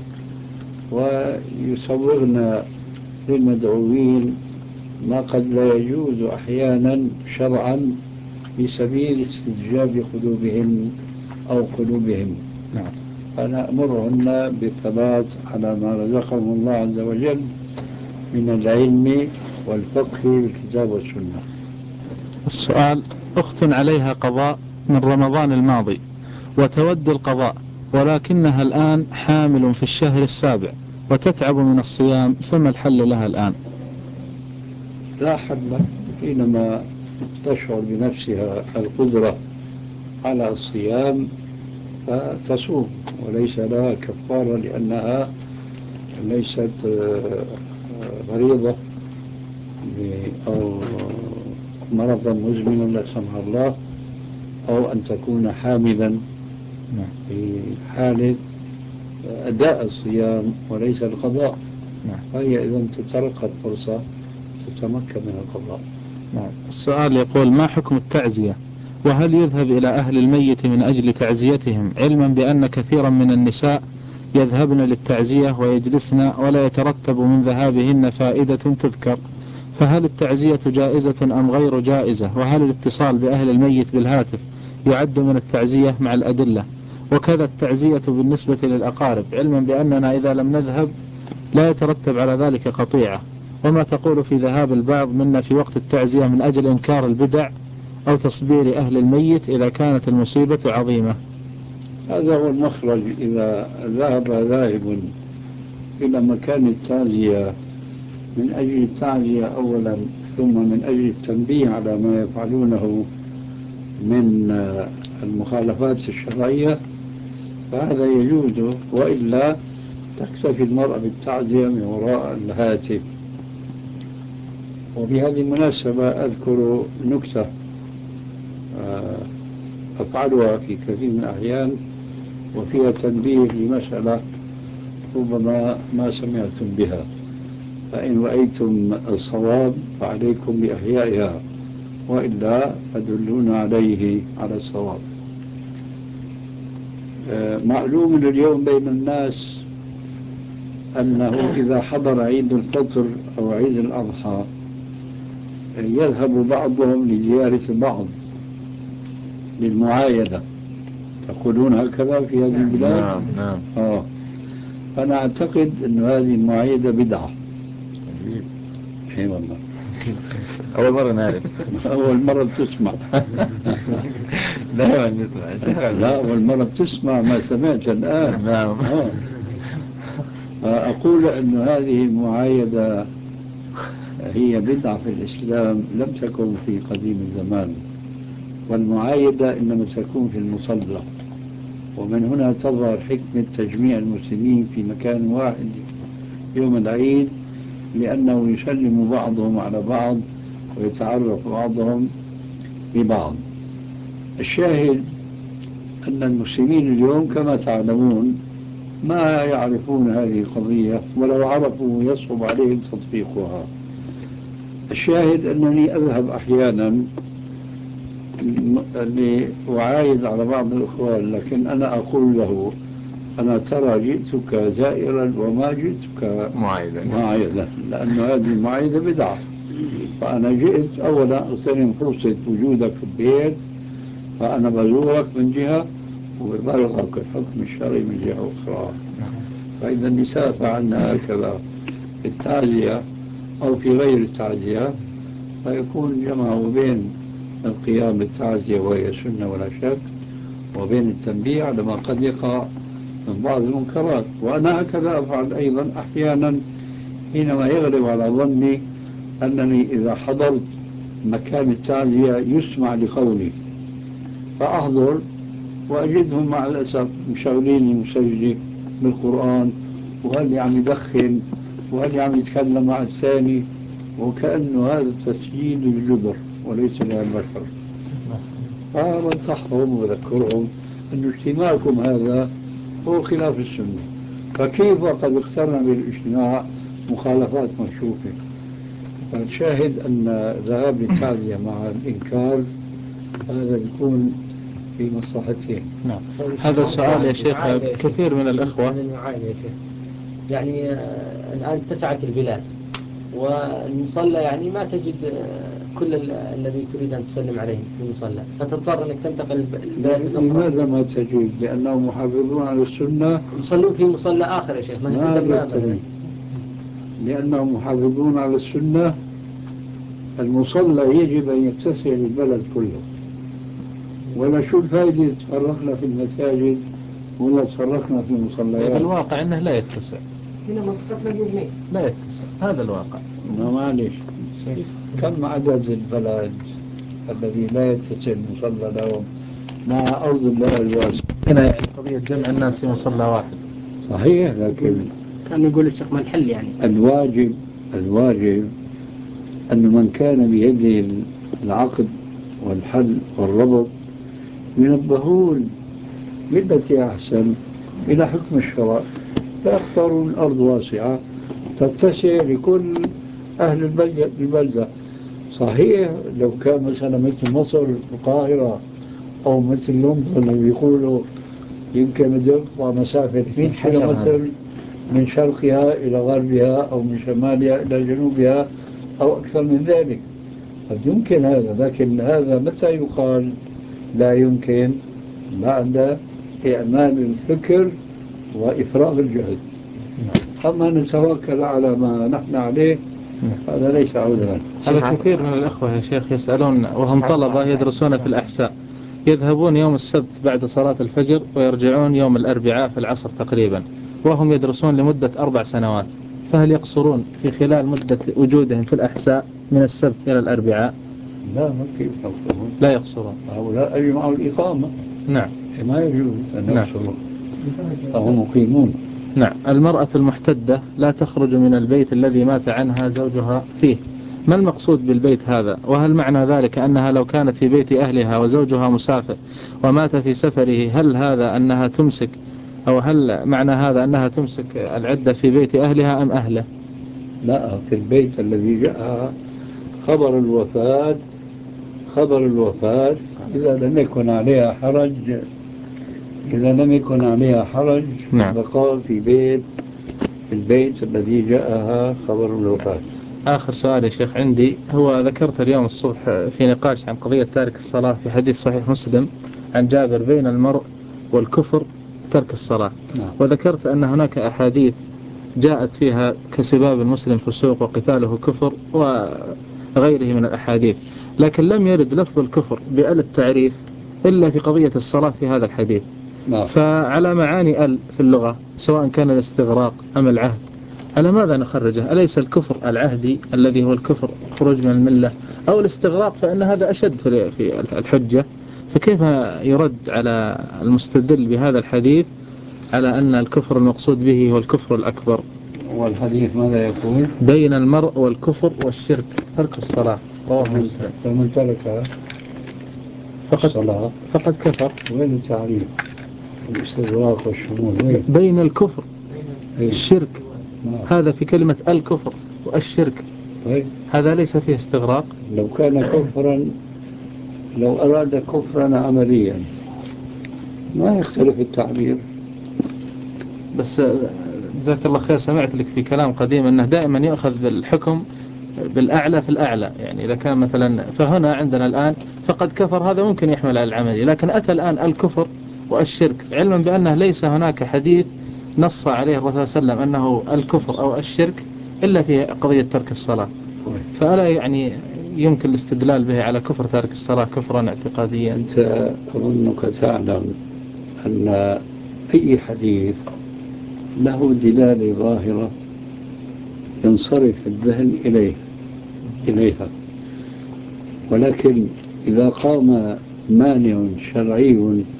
ويصورن للمدعوين ما قد لا يجوز أحيانا شرعا في سبيل استجلاب قلوبهم أو قلوبهم. أنا أمرهن بالثبات على ما رزقهم الله عز وجل من العلم والفقه بالكتاب والسنة. السؤال: أخت عليها قضاء من رمضان الماضي وتود القضاء، ولكنها الآن حامل في الشهر السابع وتتعب من الصيام، فما الحل لها الآن؟ لا حل. حينما تشعر بنفسها القدرة على الصيام فتصوم، وليس لها كفارة لأنها ليست مريضة أو مرضا مزمنا لا سمح الله، أو أن تكون حاملا في حالة أداء الصيام وليس القضاء. فهي إذا تتلقى الفرصة تتمكن من القضاء. السؤال يقول: ما حكم التعزية؟ وهل يذهب إلى أهل الميت من أجل تعزيتهم، علما بأن كثيرا من النساء يذهبن للتعزية ويجلسن ولا يترتب من ذهابهن فائدة تذكر، فهل التعزية جائزة أم غير جائزة؟ وهل الاتصال بأهل الميت بالهاتف يعد من التعزية مع الأدلة، وكذا التعزية بالنسبة للأقارب، علما بأننا إذا لم نذهب لا يترتب على ذلك قطيعة. وما تقول في ذهاب البعض منا في وقت التعزية من أجل إنكار البدع أو تصبير أهل الميت إذا كانت المصيبة عظيمة؟ هذا هو المخرج. إذا ذهب ذاهب إلى مكان التعزية من أجل التعزية أولا، ثم من أجل التنبيه على ما يفعلونه من المخالفات الشرعية، فهذا يجوز، وإلا تكتفي المرأة بالتعزية من وراء الهاتف. وبهذه المناسبة أذكر نكتة أفعلها في كثير من الأحيان وفيها تنبيه لمسألة ربما ما سمعتم بها، فإن رأيتم الصواب فعليكم بإحيائها، وإلا فدلونا عليه على الصواب. معلوم اليوم بين الناس أنه إذا حضر عيد الفطر أو عيد الأضحى يذهب بعضهم لزيارة بعض للمعايدة. تقولون هكذا في هذه البلاد؟ نعم. أنا أعتقد أن هذه المعايدة بدعة. اي والله. أول مرة نعرف. أول مرة بتسمع. دائما نسمع. لا، أول مرة بتسمع ما سمعت الآن. نعم. أقول أن هذه المعايدة هي بدعة في الإسلام لم تكن في قديم الزمان، والمعايدة إنما تكون في المصلى، ومن هنا تظهر حكمة تجميع المسلمين في مكان واحد يوم العيد، لأنه يسلم بعضهم على بعض ويتعرف بعضهم ببعض. الشاهد أن المسلمين اليوم كما تعلمون ما يعرفون هذه القضية، ولو عرفوا يصعب عليهم تطبيقها. الشاهد أنني أذهب أحيانا لأعايد على بعض الإخوان، لكن أنا أقول له: أنا ترى جئتك زائرا وما جئتك معايدا، لأن هذه المعايدة بدعة. فأنا جئت أولا أغتنم فرصة وجودك في البيت، فأنا بزورك من جهة وببلغك الحكم الشرعي من جهة أخرى. فإذا النساء فعلنا هكذا في التعزية أو في غير التعزية، فيكون جمعوا بين القيام بالتعزية وهي سنة ولا شك، وبين التنبيه على ما قد يقع من بعض المنكرات. وأنا هكذا أفعل أيضا أحيانا حينما يغلب على ظني أنني إذا حضرت مكان التعزية يسمع لقولي، فأحضر وأجدهم مع الأسف مشغلين المسجل بالقرآن، وهل عم يدخن وهل عم يتكلم مع الثاني، وكأنه هذا التسجيل للجبر وليس للبشر. فبنصحهم وذكرهم أن اجتماعكم هذا هو خلاف السنة، فكيف وقد اقترن بالاجتماع مخالفات مكشوفة. فالشاهد أن ذهاب للتعزية مع الإنكار هذا يكون في مصلحتين. نعم. هذا السؤال يا شيخ كثير من الأخوة يعني الآن اتسعت البلاد والمصلى يعني ما تجد كل الذي تريد أن تسلم عليهم في المصلى، فتضطر أنك تنتقل البلاد الأخرى. لماذا ما تجد؟ لأنهم محافظون على السنة، يصلون في مصلى آخر يا شيخ. ما لأنهم محافظون على السنة. المصلى يجب أن يتسع للبلد كله، ولا شو الفائدة تفرقنا في المساجد ولا تفرقنا في المصليات؟ الواقع أنه لا يتسع. هنا منطقتنا هنا لا يتسع، هذا الواقع. معلش، كم عدد البلد الذي لا يتسع المصلى لهم مع أرض الله الواسعة؟ هنا يعني قضية جمع الناس في مصلى واحد صحيح، لكن كان يقول الشيخ ما الحل يعني الواجب أن من كان بيده العقد والحل والربط ينبهون بالتي أحسن إلى حكم الشرع، فيختارون الأرض واسعة تتسع لكل أهل البلدة. صحيح لو كان مثلا مثل مصر القاهرة أو مثل لندن اللي بيقولوا يمكن بده يقطع مسافة 100 كيلومتر من شرقها إلى غربها أو من شمالها إلى جنوبها أو أكثر من ذلك، قد يمكن هذا. لكن هذا متى يقال؟ لا يمكن بعد إعمال الفكر وإفراغ الجهد. أما نتوكل على ما نحن عليه هذا ليس عذرا. هذا كثير من الأخوة يا شيخ يسألون وهم طلبة يدرسون في الأحساء، يذهبون يوم السبت بعد صلاة الفجر ويرجعون يوم الأربعاء في العصر تقريبا، وهم يدرسون لمدة 4 سنوات، فهل يقصرون في خلال مدة وجودهم في الأحساء من السبت إلى الأربعاء؟ لا، ما كيف يقصرون؟ لا يقصرون. هؤلاء أجمعوا الإقامة. نعم. ما يجوز أن يقصروا. فهم مقيمون. نعم. المرأة المحتدة لا تخرج من البيت الذي مات عنها زوجها فيه، ما المقصود بالبيت هذا؟ وهل معنى ذلك أنها لو كانت في بيت أهلها وزوجها مسافر ومات في سفره، هل هذا أنها تمسك، أو هل معنى هذا أنها تمسك العدة في بيت أهلها أم أهله؟ لا، في البيت الذي جاء خبر الوفاة إذا لم يكن عليها حرج نعم. البقاء في البيت الذي جاءها خبر الوفاة. آخر سؤال يا شيخ عندي، هو ذكرت اليوم الصبح في نقاش عن قضية تارك الصلاة في حديث صحيح مسلم عن جابر بين المرء والكفر ترك الصلاة. وذكرت أن هناك أحاديث جاءت فيها كسباب المسلم فسوق وقتاله كفر وغيره من الأحاديث، لكن لم يرد لفظ الكفر بأل التعريف إلا في قضية الصلاة في هذا الحديث. فعلى معاني أل في اللغة سواء كان الاستغراق أم العهد، على ماذا نخرجه؟ أليس الكفر العهدي الذي هو الكفر خروج من الملة، أو الاستغراق فإن هذا أشد في الحجة؟ فكيف يرد على المستدل بهذا الحديث على أن الكفر المقصود به هو الكفر الأكبر؟ والحديث ماذا يقول؟ بين المرء والكفر والشرك ترك الصلاة، رواه مسلم. فمن ترك الصلاة فقد كفر. وين التعريف؟ الاستغراق والشمول بين الكفر الشرك، هذا في كلمة الكفر والشرك، هذا ليس فيه استغراق. لو كان كفرا، لو أراد كفرا عمليا ما يختلف التعبير. بس جزاك الله خير، سمعت لك في كلام قديم أنه دائما يأخذ بالحكم بالأعلى في الأعلى، يعني إذا كان مثلا، فهنا عندنا الآن فقد كفر هذا ممكن يحمل على العملي، لكن أتى الآن الكفر والشرك علما بأنه ليس هناك حديث نص عليه الرسول صلى الله عليه وسلم أنه الكفر أو الشرك إلا في قضية ترك الصلاة، فألا يعني يمكن الاستدلال به على كفر تارك الصلاة كفرا اعتقاديا؟ أنت أظنك تعلم أن أي حديث له دلالة ظاهرة ينصرف الذهن إليها، ولكن إذا قام مانع شرعي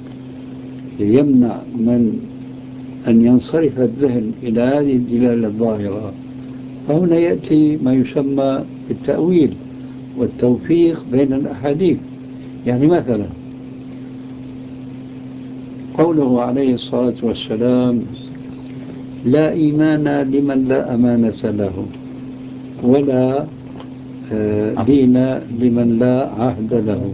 يمنع من أن ينصرف الذهن إلى هذه الدلالة الظاهرة، فهنا يأتي ما يسمى بالتأويل والتوفيق بين الأحاديث. يعني مثلا قوله عليه الصلاة والسلام: لا إيمان لمن لا أمانة له، ولا دين لمن لا عهد له.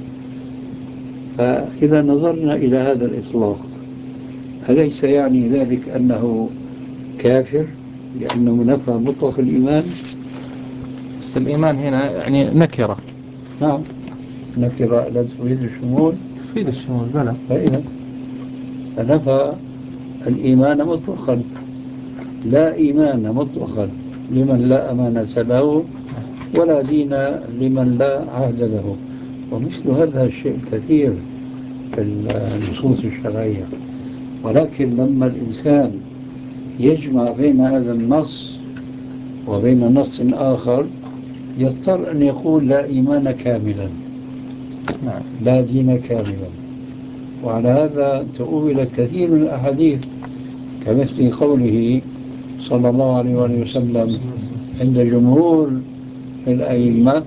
فإذا نظرنا إلى هذا الإطلاق، أليس يعني ذلك أنه كافر لأنه نفى مطلق الإيمان؟ بس الإيمان هنا يعني نكرة. نعم، نكرة لا تفيد الشمول. تفيد الشمول بلى. فإذا فنفى الإيمان مطلقا، لا إيمان مطلقا لمن لا أمانة له، ولا دين لمن لا عهد له. ومثل هذا الشيء كثير في النصوص الشرعية، ولكن لما الإنسان يجمع بين هذا النص وبين نص آخر يضطر أن يقول لا إيمان كاملا، لا دين كاملا. وعلى هذا تؤول كثير من الأحاديث كمثل قوله صلى الله عليه وسلم عند جمهور الأئمة: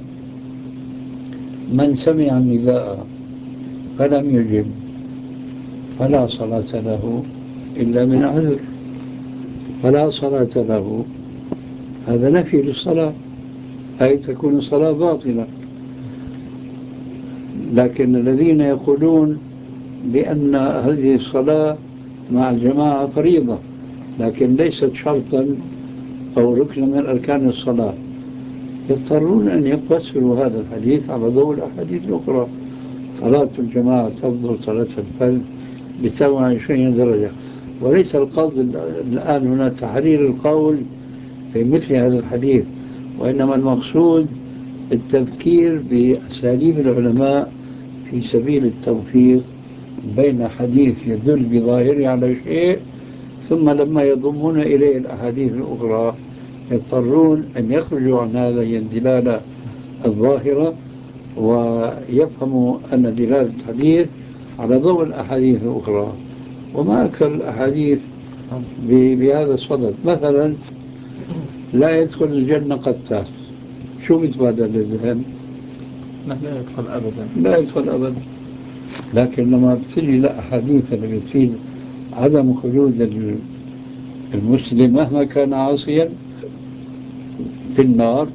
من سمع النداء فلم يجب فلا صلاة له إلا من عذر. فلا صلاة له هذا نفي للصلاة، أي تكون الصلاة باطلة. لكن الذين يقولون بأن هذه الصلاة مع الجماعة فريضة لكن ليست شرطا أو ركنا من أركان الصلاة، يضطرون أن يفسروا هذا الحديث على ضوء الأحاديث الأخرى، صلاة الجماعة تفضل صلاة الفرد ب 27 درجة. وليس القصد الآن هنا تحرير القول في مثل هذا الحديث، وإنما المقصود التفكير بأساليب العلماء في سبيل التوفيق بين حديث يدل بظاهره على شيء، ثم لما يضمون إليه الأحاديث الأخرى يضطرون أن يخرجوا عن هذه الدلالة الظاهرة ويفهموا أن دلالة الحديث على ضوء الأحاديث الأخرى. وما أكثر الأحاديث بهذا الصدد. مثلا لا يدخل الجنة قتال، شو بيتبادر للذهن؟ لا يدخل أبدا. لا يدخل أبدا. لكن لما بتجي لأحاديث اللي بتفيد عدم خلود المسلم مهما كان عاصيا في النار،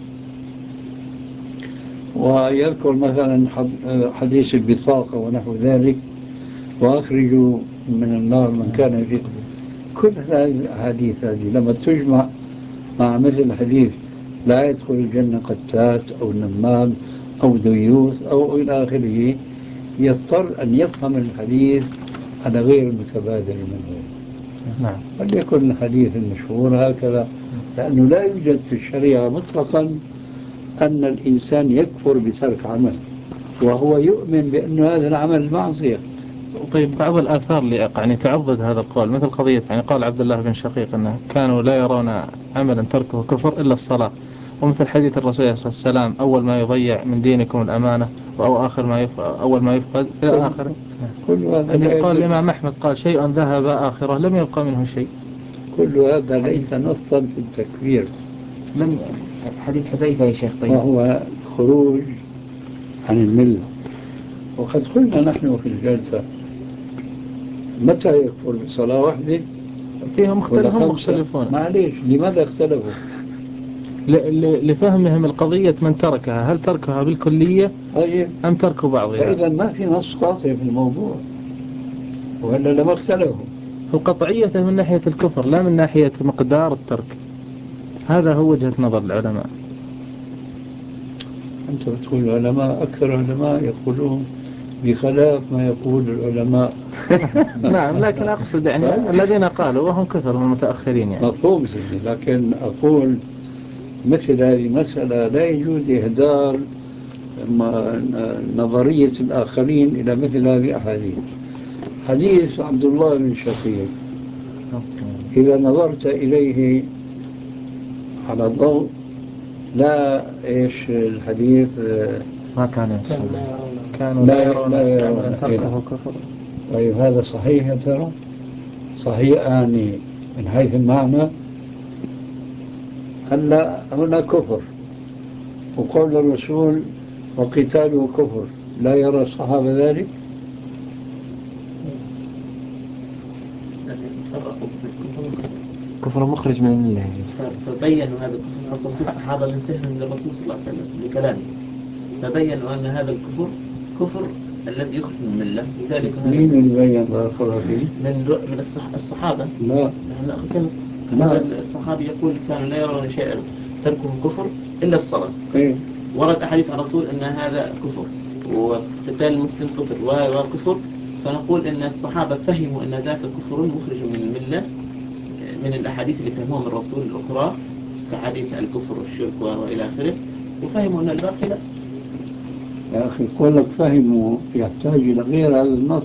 ويذكر مثلا حديث البطاقة ونحو ذلك، وأخرجوا من النار من كان فيه. كل هذه الأحاديث هذه لما تجمع مع مثل الحديث لا يدخل الجنة قتات أو نمام أو ديوث أو إلى آخره، يضطر أن يفهم الحديث على غير المتبادل منه. نعم. وليكن الحديث المشهور هكذا، لأنه لا يوجد في الشريعة مطلقا أن الإنسان يكفر بترك عمل وهو يؤمن بأن هذا العمل معصية. طيب بعض الآثار اللي يعني تعضد هذا القول، مثل قضية يعني قال عبد الله بن شقيق أنه كانوا لا يرون عملا تركه كفر إلا الصلاة، ومثل حديث الرسول صلى الله عليه وسلم أول ما يضيع من دينكم الأمانة أو أول ما يفقد إلى آخره. يعني قال الإمام أحمد قال شيء ذهب آخره لم يبقى منه شيء. كل هذا ليس نصا في التكفير. من حديث حذيفة يا شيخ؟ طيب وهو خروج عن الملة. وقد قلنا نحن في الجلسة متى يكفر بصلاة واحدة؟ فيهم مختلفون. معليش، لماذا اختلفوا؟ لفهمهم القضية من تركها، هل تركها بالكلية طيب أم ترك بعضها؟ فإذا ما في نص قاطع في الموضوع، وإلا لما اختلفوا. القطعية من ناحية الكفر لا من ناحية مقدار الترك. هذا هو وجهة نظر العلماء. أنت بتقول العلماء، أكثر العلماء يقولون بخلاف ما يقول العلماء. نعم، لكن أقصد يعني الذين قالوا وهم كثر من المتأخرين يعني. مفهوم سيدي، لكن أقول مثل هذه المسألة لا يجوز إهدار نظرية الآخرين إلى مثل هذه الأحاديث. حديث عبد الله بن شقيق إذا نظرت إليه على ضوء لا إيش الحديث ما كانوا لا يرون تركه كفر. طيب هذا صحيح يا ترى؟ صحيح يعني من حيث المعنى؟ هلا هنا كفر، وقول الرسول وقتاله كفر، لا يرى الصحابة ذلك؟ كفر مخرج من الله. فبينوا هذا الكفر، خصصوا الصحابة من فهم للرسول صلى الله عليه وسلم بكلامه، فبينوا أن هذا الكفر كفر الذي يخرج من الملة. لذلك مين اللي بين فيه؟ من الصحابة. لا، هذا الصحابي يقول كانوا لا يرون شيئا تركه كفر إلا الصلاة. إيه؟ ورد أحاديث عن الرسول أن هذا كفر، وقتال المسلم كفر وكفر. فنقول أن الصحابة فهموا أن ذاك كفر مخرج من الملة من الأحاديث اللي فهموها من الرسول الأخرى كحديث الكفر والشرك وإلى آخره، وفهموا أن الباقي لا. يا أخي قولك فهموا يحتاج إلى غير هذا النص.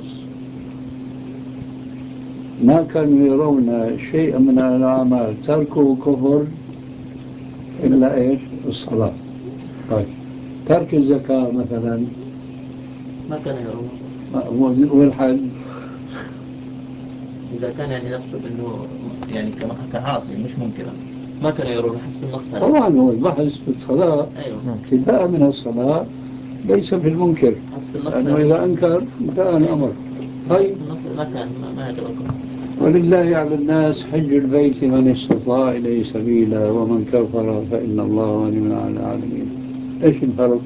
ما كانوا يرون شيئا من الأعمال تركوا كفر إلا إيش؟ الصلاة. طيب ترك الزكاة مثلا ما كان يرون. والحج إذا كان يعني نقصد أنه يعني كعاصي مش ممكن، ما كان يرون حسب النص هذا. طبعا هو البحث في الصلاة ابتداء من الصلاة ليس في المنكر، لأنه إذا أنكر انتهى الأمر. طيب ما يتوقف. ولله على الناس حج البيت من استطاع إليه سبيلا ومن كفر فإن الله غني عن العالمين. إيش الفرق؟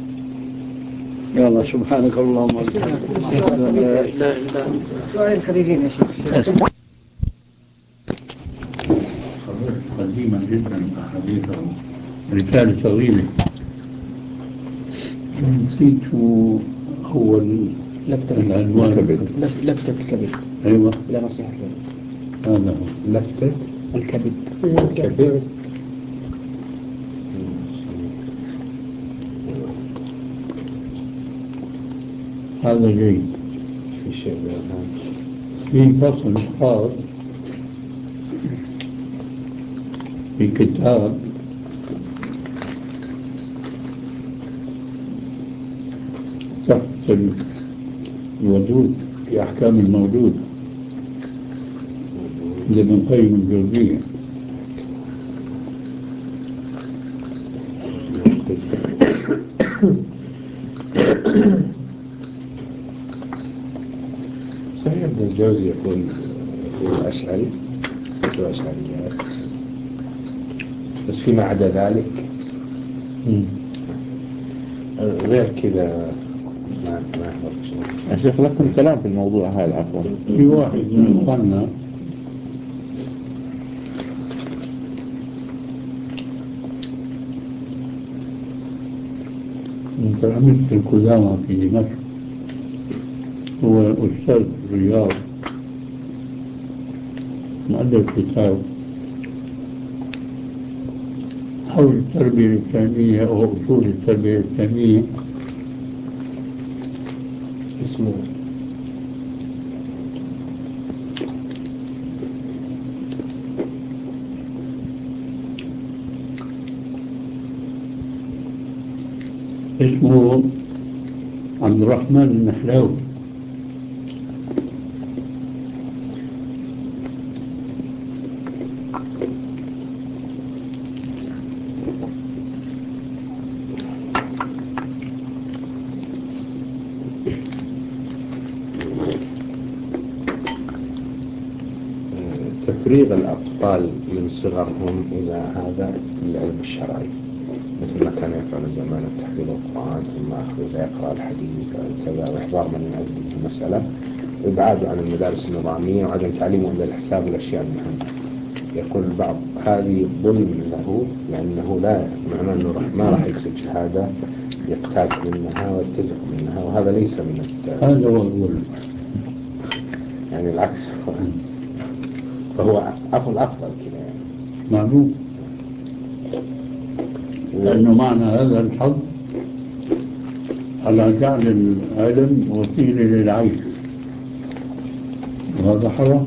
يلا سبحانك اللهم وبحمدك. سؤال خريجين يا شيخ. قديما جدا حديثه رسالة طويلة نسيت هو العنوان لفتة الكبد. أيوة لا نصيحة له. هذا هو لفتة الكبد. هذا جيد. في شيء في فصل خاص في كتاب تحت الودود في أحكام المولود لابن قيم الجوزية. صحيح ابن الجوزي يقول هو أشعري وأشعريات، بس فيما عدا ذلك غير كذا ما أحضر شيء. يا شيخ لكم كلام في الموضوع هذا عفوا. في واحد من إخواننا من تلاميذ القدامى في دمشق، هو أستاذ في الرياض، مؤلف كتاب حول التربية الإسلامية وأصول التربية الإسلامية، اسمه عبد الرحمن النحلاوي. تفريغ الأطفال من صغرهم إلى هذا العلم الشرعي مثل ما كان يفعل زمان، تحفيظ القرآن ثم أخذ يقرأ الحديث أو كذا، وإحضار من يؤدي المسألة، وإبعاده عن المدارس النظامية وعدم تعليمه إلا الحساب والأشياء المهمة. يقول البعض هذه ظلم له، لأنه لا معنى أنه ما راح يكسب شهادة يقتات منها ويتزق منها، وهذا ليس من هذا هو الظلم، يعني العكس، فهو الأفضل كذا يعني. معلوم، لأنه معنى هذا الحظ على جعل العلم وسيلة للعيش، وهذا حرام.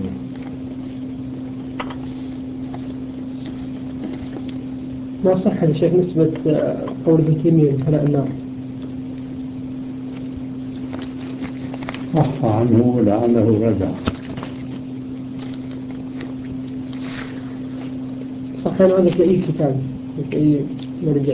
ما صح يا شيخ نسبة قول ابن تيمية بفناء النار؟ صح عنه لعله رجع. صح أنا هذا في أي كتاب، في أي مرجع.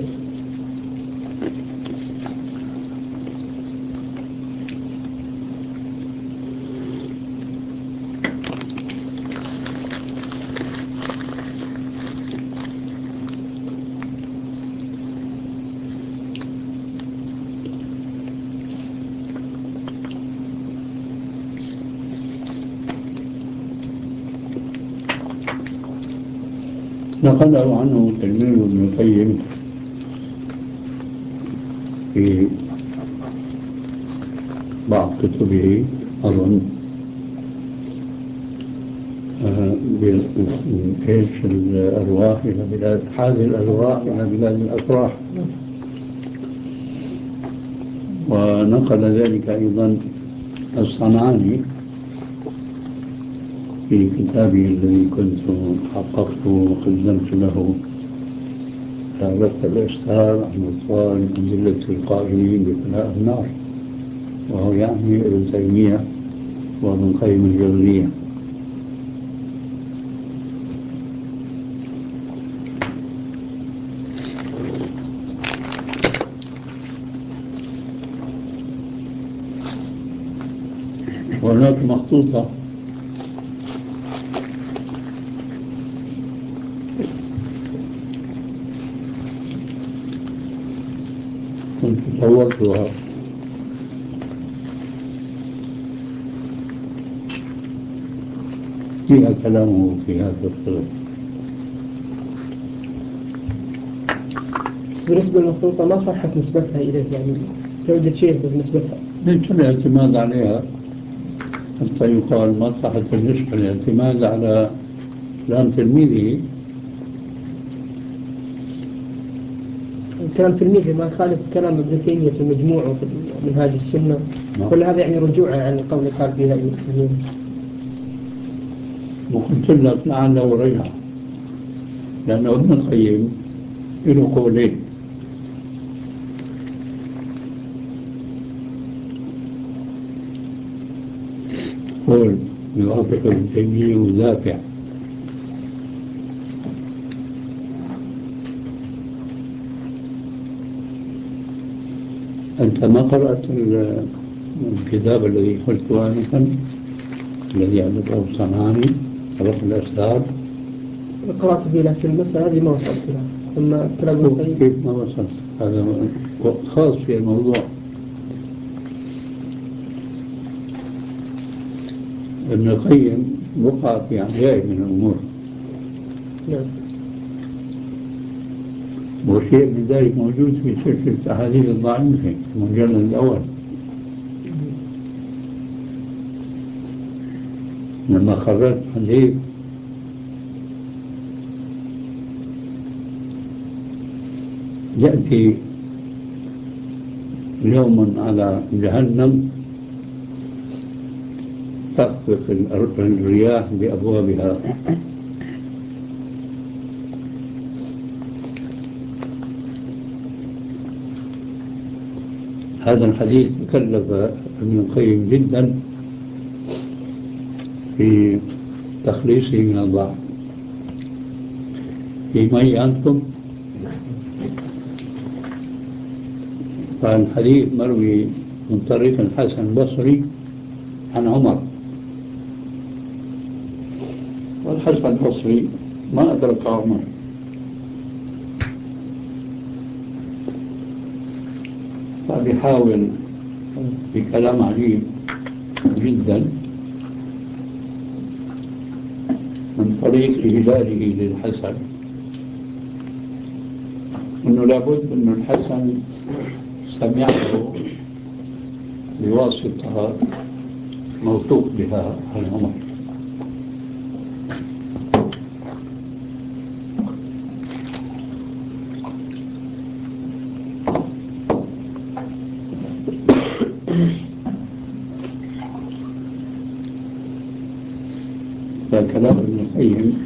نقله عنه تلميذ ابن القيم في بعض كتبه أظن إيش الأرواح إلى بلاد هذه الأرواح إلى بلاد الأفراح، ونقل ذلك أيضا الصنعاني في كتابه الذي كنت حققته وقدمت له ربط الإرسال عن أطفال أدلة القائلين بفناء النار، وهو يعني ابن تيمية وابن قيم الجوزية. وهناك مخطوطة كنت صورتها فيها كلامه في هذا الصدد. بالنسبة للمخطوطة ما صحت نسبتها إليه يعني يوجد شيء بالنسبة لها. ليس الاعتماد عليها حتى يقال مصلحة النسبة، الاعتماد على كلام تلميذه. كلام تلميذه ما يخالف كلام ابن تيمية في مجموعه في منهاج السنة، ولا هذا يعني رجوعا عن القول اللي قال فيها ابن تيمية؟ وقلت لك لعله رجع، لأنه ابن القيم له قولين. قول يوافق ابن تيمية ودافع. أنت ما قرأت الكتاب الذي قلته آنفا الذي ألفه الصنعاني رفع الأستاذ؟ قرأت فيه، لكن المسألة هذه ما وصلت لها. أما كلام ابن القيم كيف ما وصلت؟ هذا خاص في الموضوع. ابن القيم وقع في عجائب من الأمور. نعم. وشيء من ذلك موجود في سلسلة الأحاديث الضعيفة المجلد الأول، لما خرجت حديث يأتي يوم على جهنم تخفق الرياح بأبوابها، هذا الحديث تكلف ابن القيم جدا في تخليصه من الضعف. في مي أنتم؟ فالحديث مروي من طريق الحسن البصري عن عمر، والحسن البصري ما أدرك عمر، فبيحاول بكلام عجيب جدا من طريق إهلاله للحسن أنه لابد أن الحسن سمعه بواسطة موثوق بها عن عمر. فكلام ابن القيم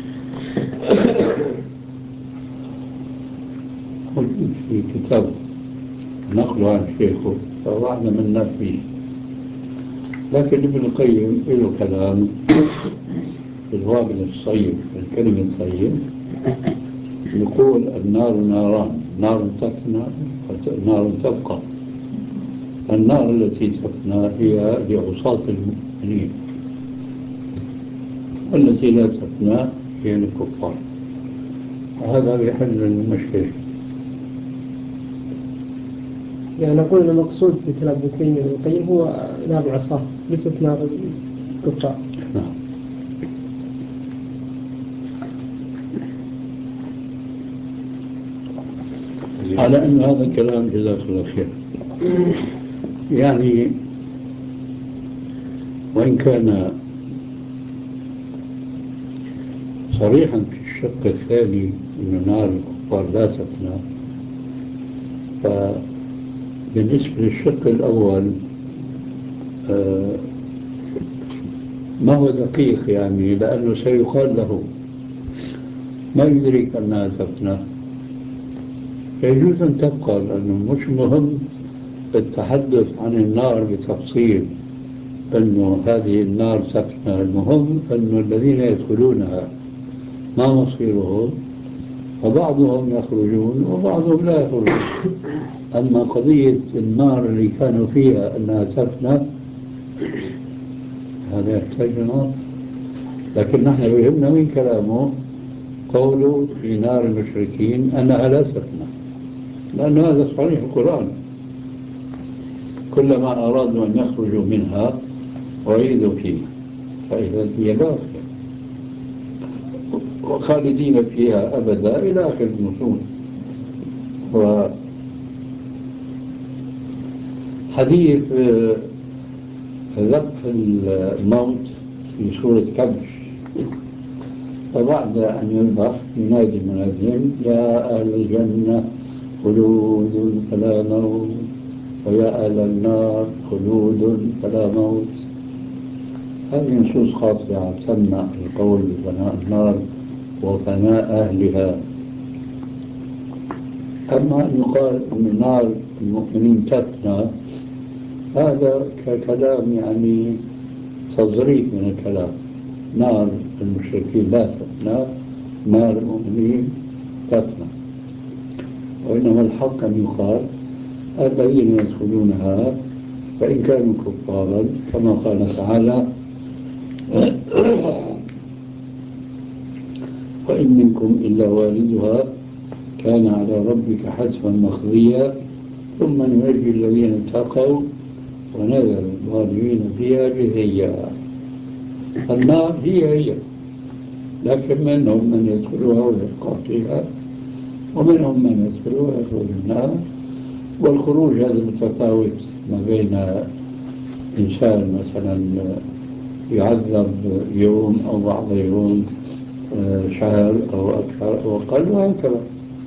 موجود في كتابه نقله عن شيخه فوعنا من الناس فيه، لكن ابن القيم له كلام في الوابل الصيب، الكلمة الطيب، يقول النار ناران، نار تفنى ونار تبقى. النار التي تفنى هي لعصاة المؤمنين، والتي لا تفنى هي للكفار، وهذا بيحل المشكلة. يعني نقول أن المقصود في كلام ابن تيمية وابن القيم هو نار العصاة ليست نار الكفار. على أن هذا الكلام جزاك الله خير، يعني وإن كان صريحا في الشق الثاني أن نار الكفار لا تفنى، فبالنسبة للشق الأول ما هو دقيق، يعني لأنه سيقال له ما يدرك أنها تفنى، يجوز أن تبقى، لأنه مش مهم التحدث عن النار بتفصيل أنه هذه النار تفنى، المهم أن الذين يدخلونها ما مصيرهم، وبعضهم يخرجون وبعضهم لا يخرجون. أما قضية النار اللي كانوا فيها أنها تفنى هذا يحتاج نار، لكن نحن يهمنا من كلامه قوله في نار المشركين أنها لا تفنى، لأن هذا صحيح القرآن، كلما أرادوا أن يخرجوا منها أعيدوا فيه، فإذا هي باقية وخالدين فيها أبدا إلى آخر النصوص. حديث ذبح الموت في سورة كبش، فبعد أن يذبح ينادي المنادين يا أهل الجنة خلود فلا موت ويا أهل النار خلود فلا موت. هذه نصوص خاطئة تمنع القول بفناء النار وفناء أهلها. أما أن يقال أن نار المؤمنين تفنى هذا ككلام يعني تظريف من الكلام. نار المشركين لا تفنى، نار المؤمنين تفنى، وإنما الحق أن يقال الذين يدخلونها فإن كانوا كفارا كما قال تعالى وإن منكم إلا واردها كان على ربك حتما مقضيا ثم ننجي الذين اتقوا ونذر الظالمين فيها جثيا. النار هي لكن منهم من يدخلها ويبقى فيها ومنهم من يدخلها ويخرج النار. والخروج هذا متفاوت ما بين إنسان مثلا يعذب يوم أو بعض يوم، شهر أو أكثر أو أقل وهكذا.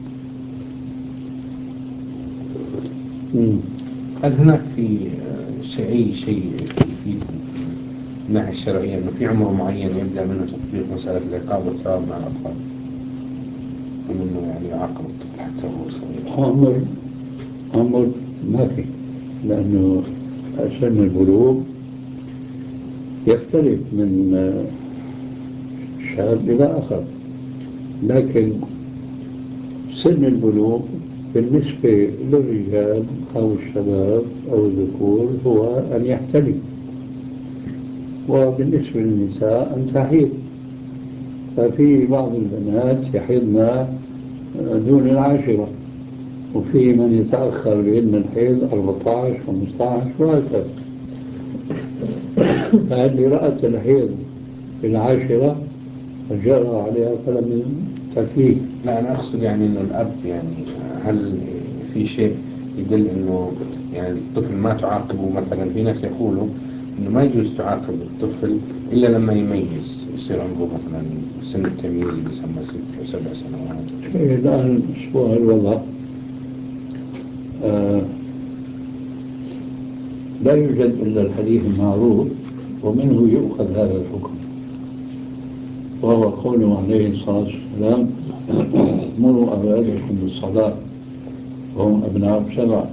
هل هناك في أي شيء في الناحية الشرعية أنه في عمر معين يبدأ منه تطبيق مسألة العقاب والثواب مع الأطفال؟ ومنه يعني يعاقب الطفل حتى هو صغير؟ عمر ما في، لأنه سن البلوغ يختلف من شاب إلى آخر، لكن سن البلوغ بالنسبة للرجال أو الشباب أو الذكور هو أن يحتلم، وبالنسبة للنساء أن تحيض. ففي بعض البنات يحيضن دون العاشرة، وفي من يتأخر بأن الحيض 14 15 وهكذا. فاللي رأت الحيض في العاشرة جرى عليها فلم تكليف. لا أنا أقصد يعني أنه الأب يعني هل في شيء يدل أنه يعني الطفل ما تعاقبه؟ مثلا في ناس يقولوا أنه ما يجوز تعاقب الطفل إلا لما يميز، يصير عمره مثلا سن التمييز يسمى 6 أو 7 سنوات. الآن شو الوضع؟ لا يوجد إلا الحديث المعروف ومنه يؤخذ هذا الحكم، وهو قوله عليه الصلاة والسلام مروا أولادكم بالصلاة وهم أبناء 7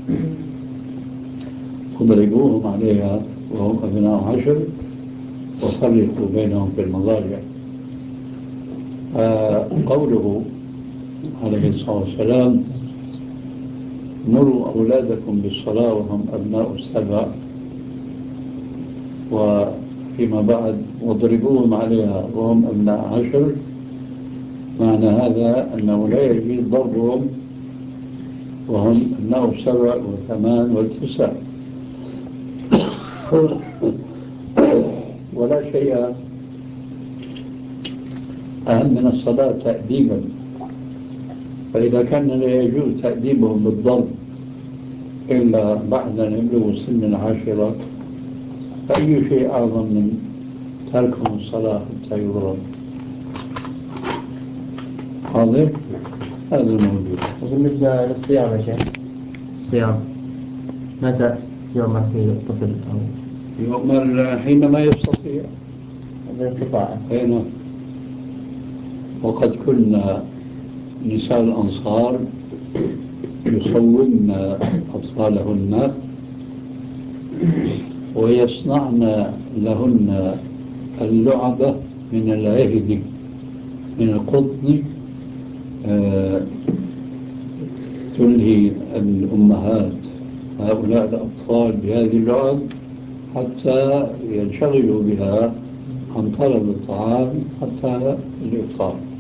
واضربوهم عليها وهم أبناء 10 وفرقوا بينهم في المضاجع. قوله عليه الصلاة والسلام مروا أولادكم بالصلاة وهم أبناء 7 وفيما بعد واضربوهم عليها وهم أبناء 10، معنى هذا أنه لا يجوز ضربهم وهم أبناء 7 و8 و9. ولا شيء أهم من الصلاة تأديبا، فإذا كان لا يجوز تأديبهم بالضرب إلا بعد أن يبلغوا سن 10، فأي شيء أعظم من تركهم الصلاة حتى يضرب؟ واضح؟ هذا الموجود. وبالنسبة للصيام يا شيخ، الصيام متى يؤمر فيه الطفل أو يؤمر حينما يستطيع بالاستطاعة؟ هنا. وقد كنا نساء الأنصار يصومن أطفالهن ويصنعن لهن اللعبة من العهد من القطن، تلهي الأمهات هؤلاء الأطفال بهذه اللعب حتى ينشغلوا بها عن طلب الطعام حتى الإفطار.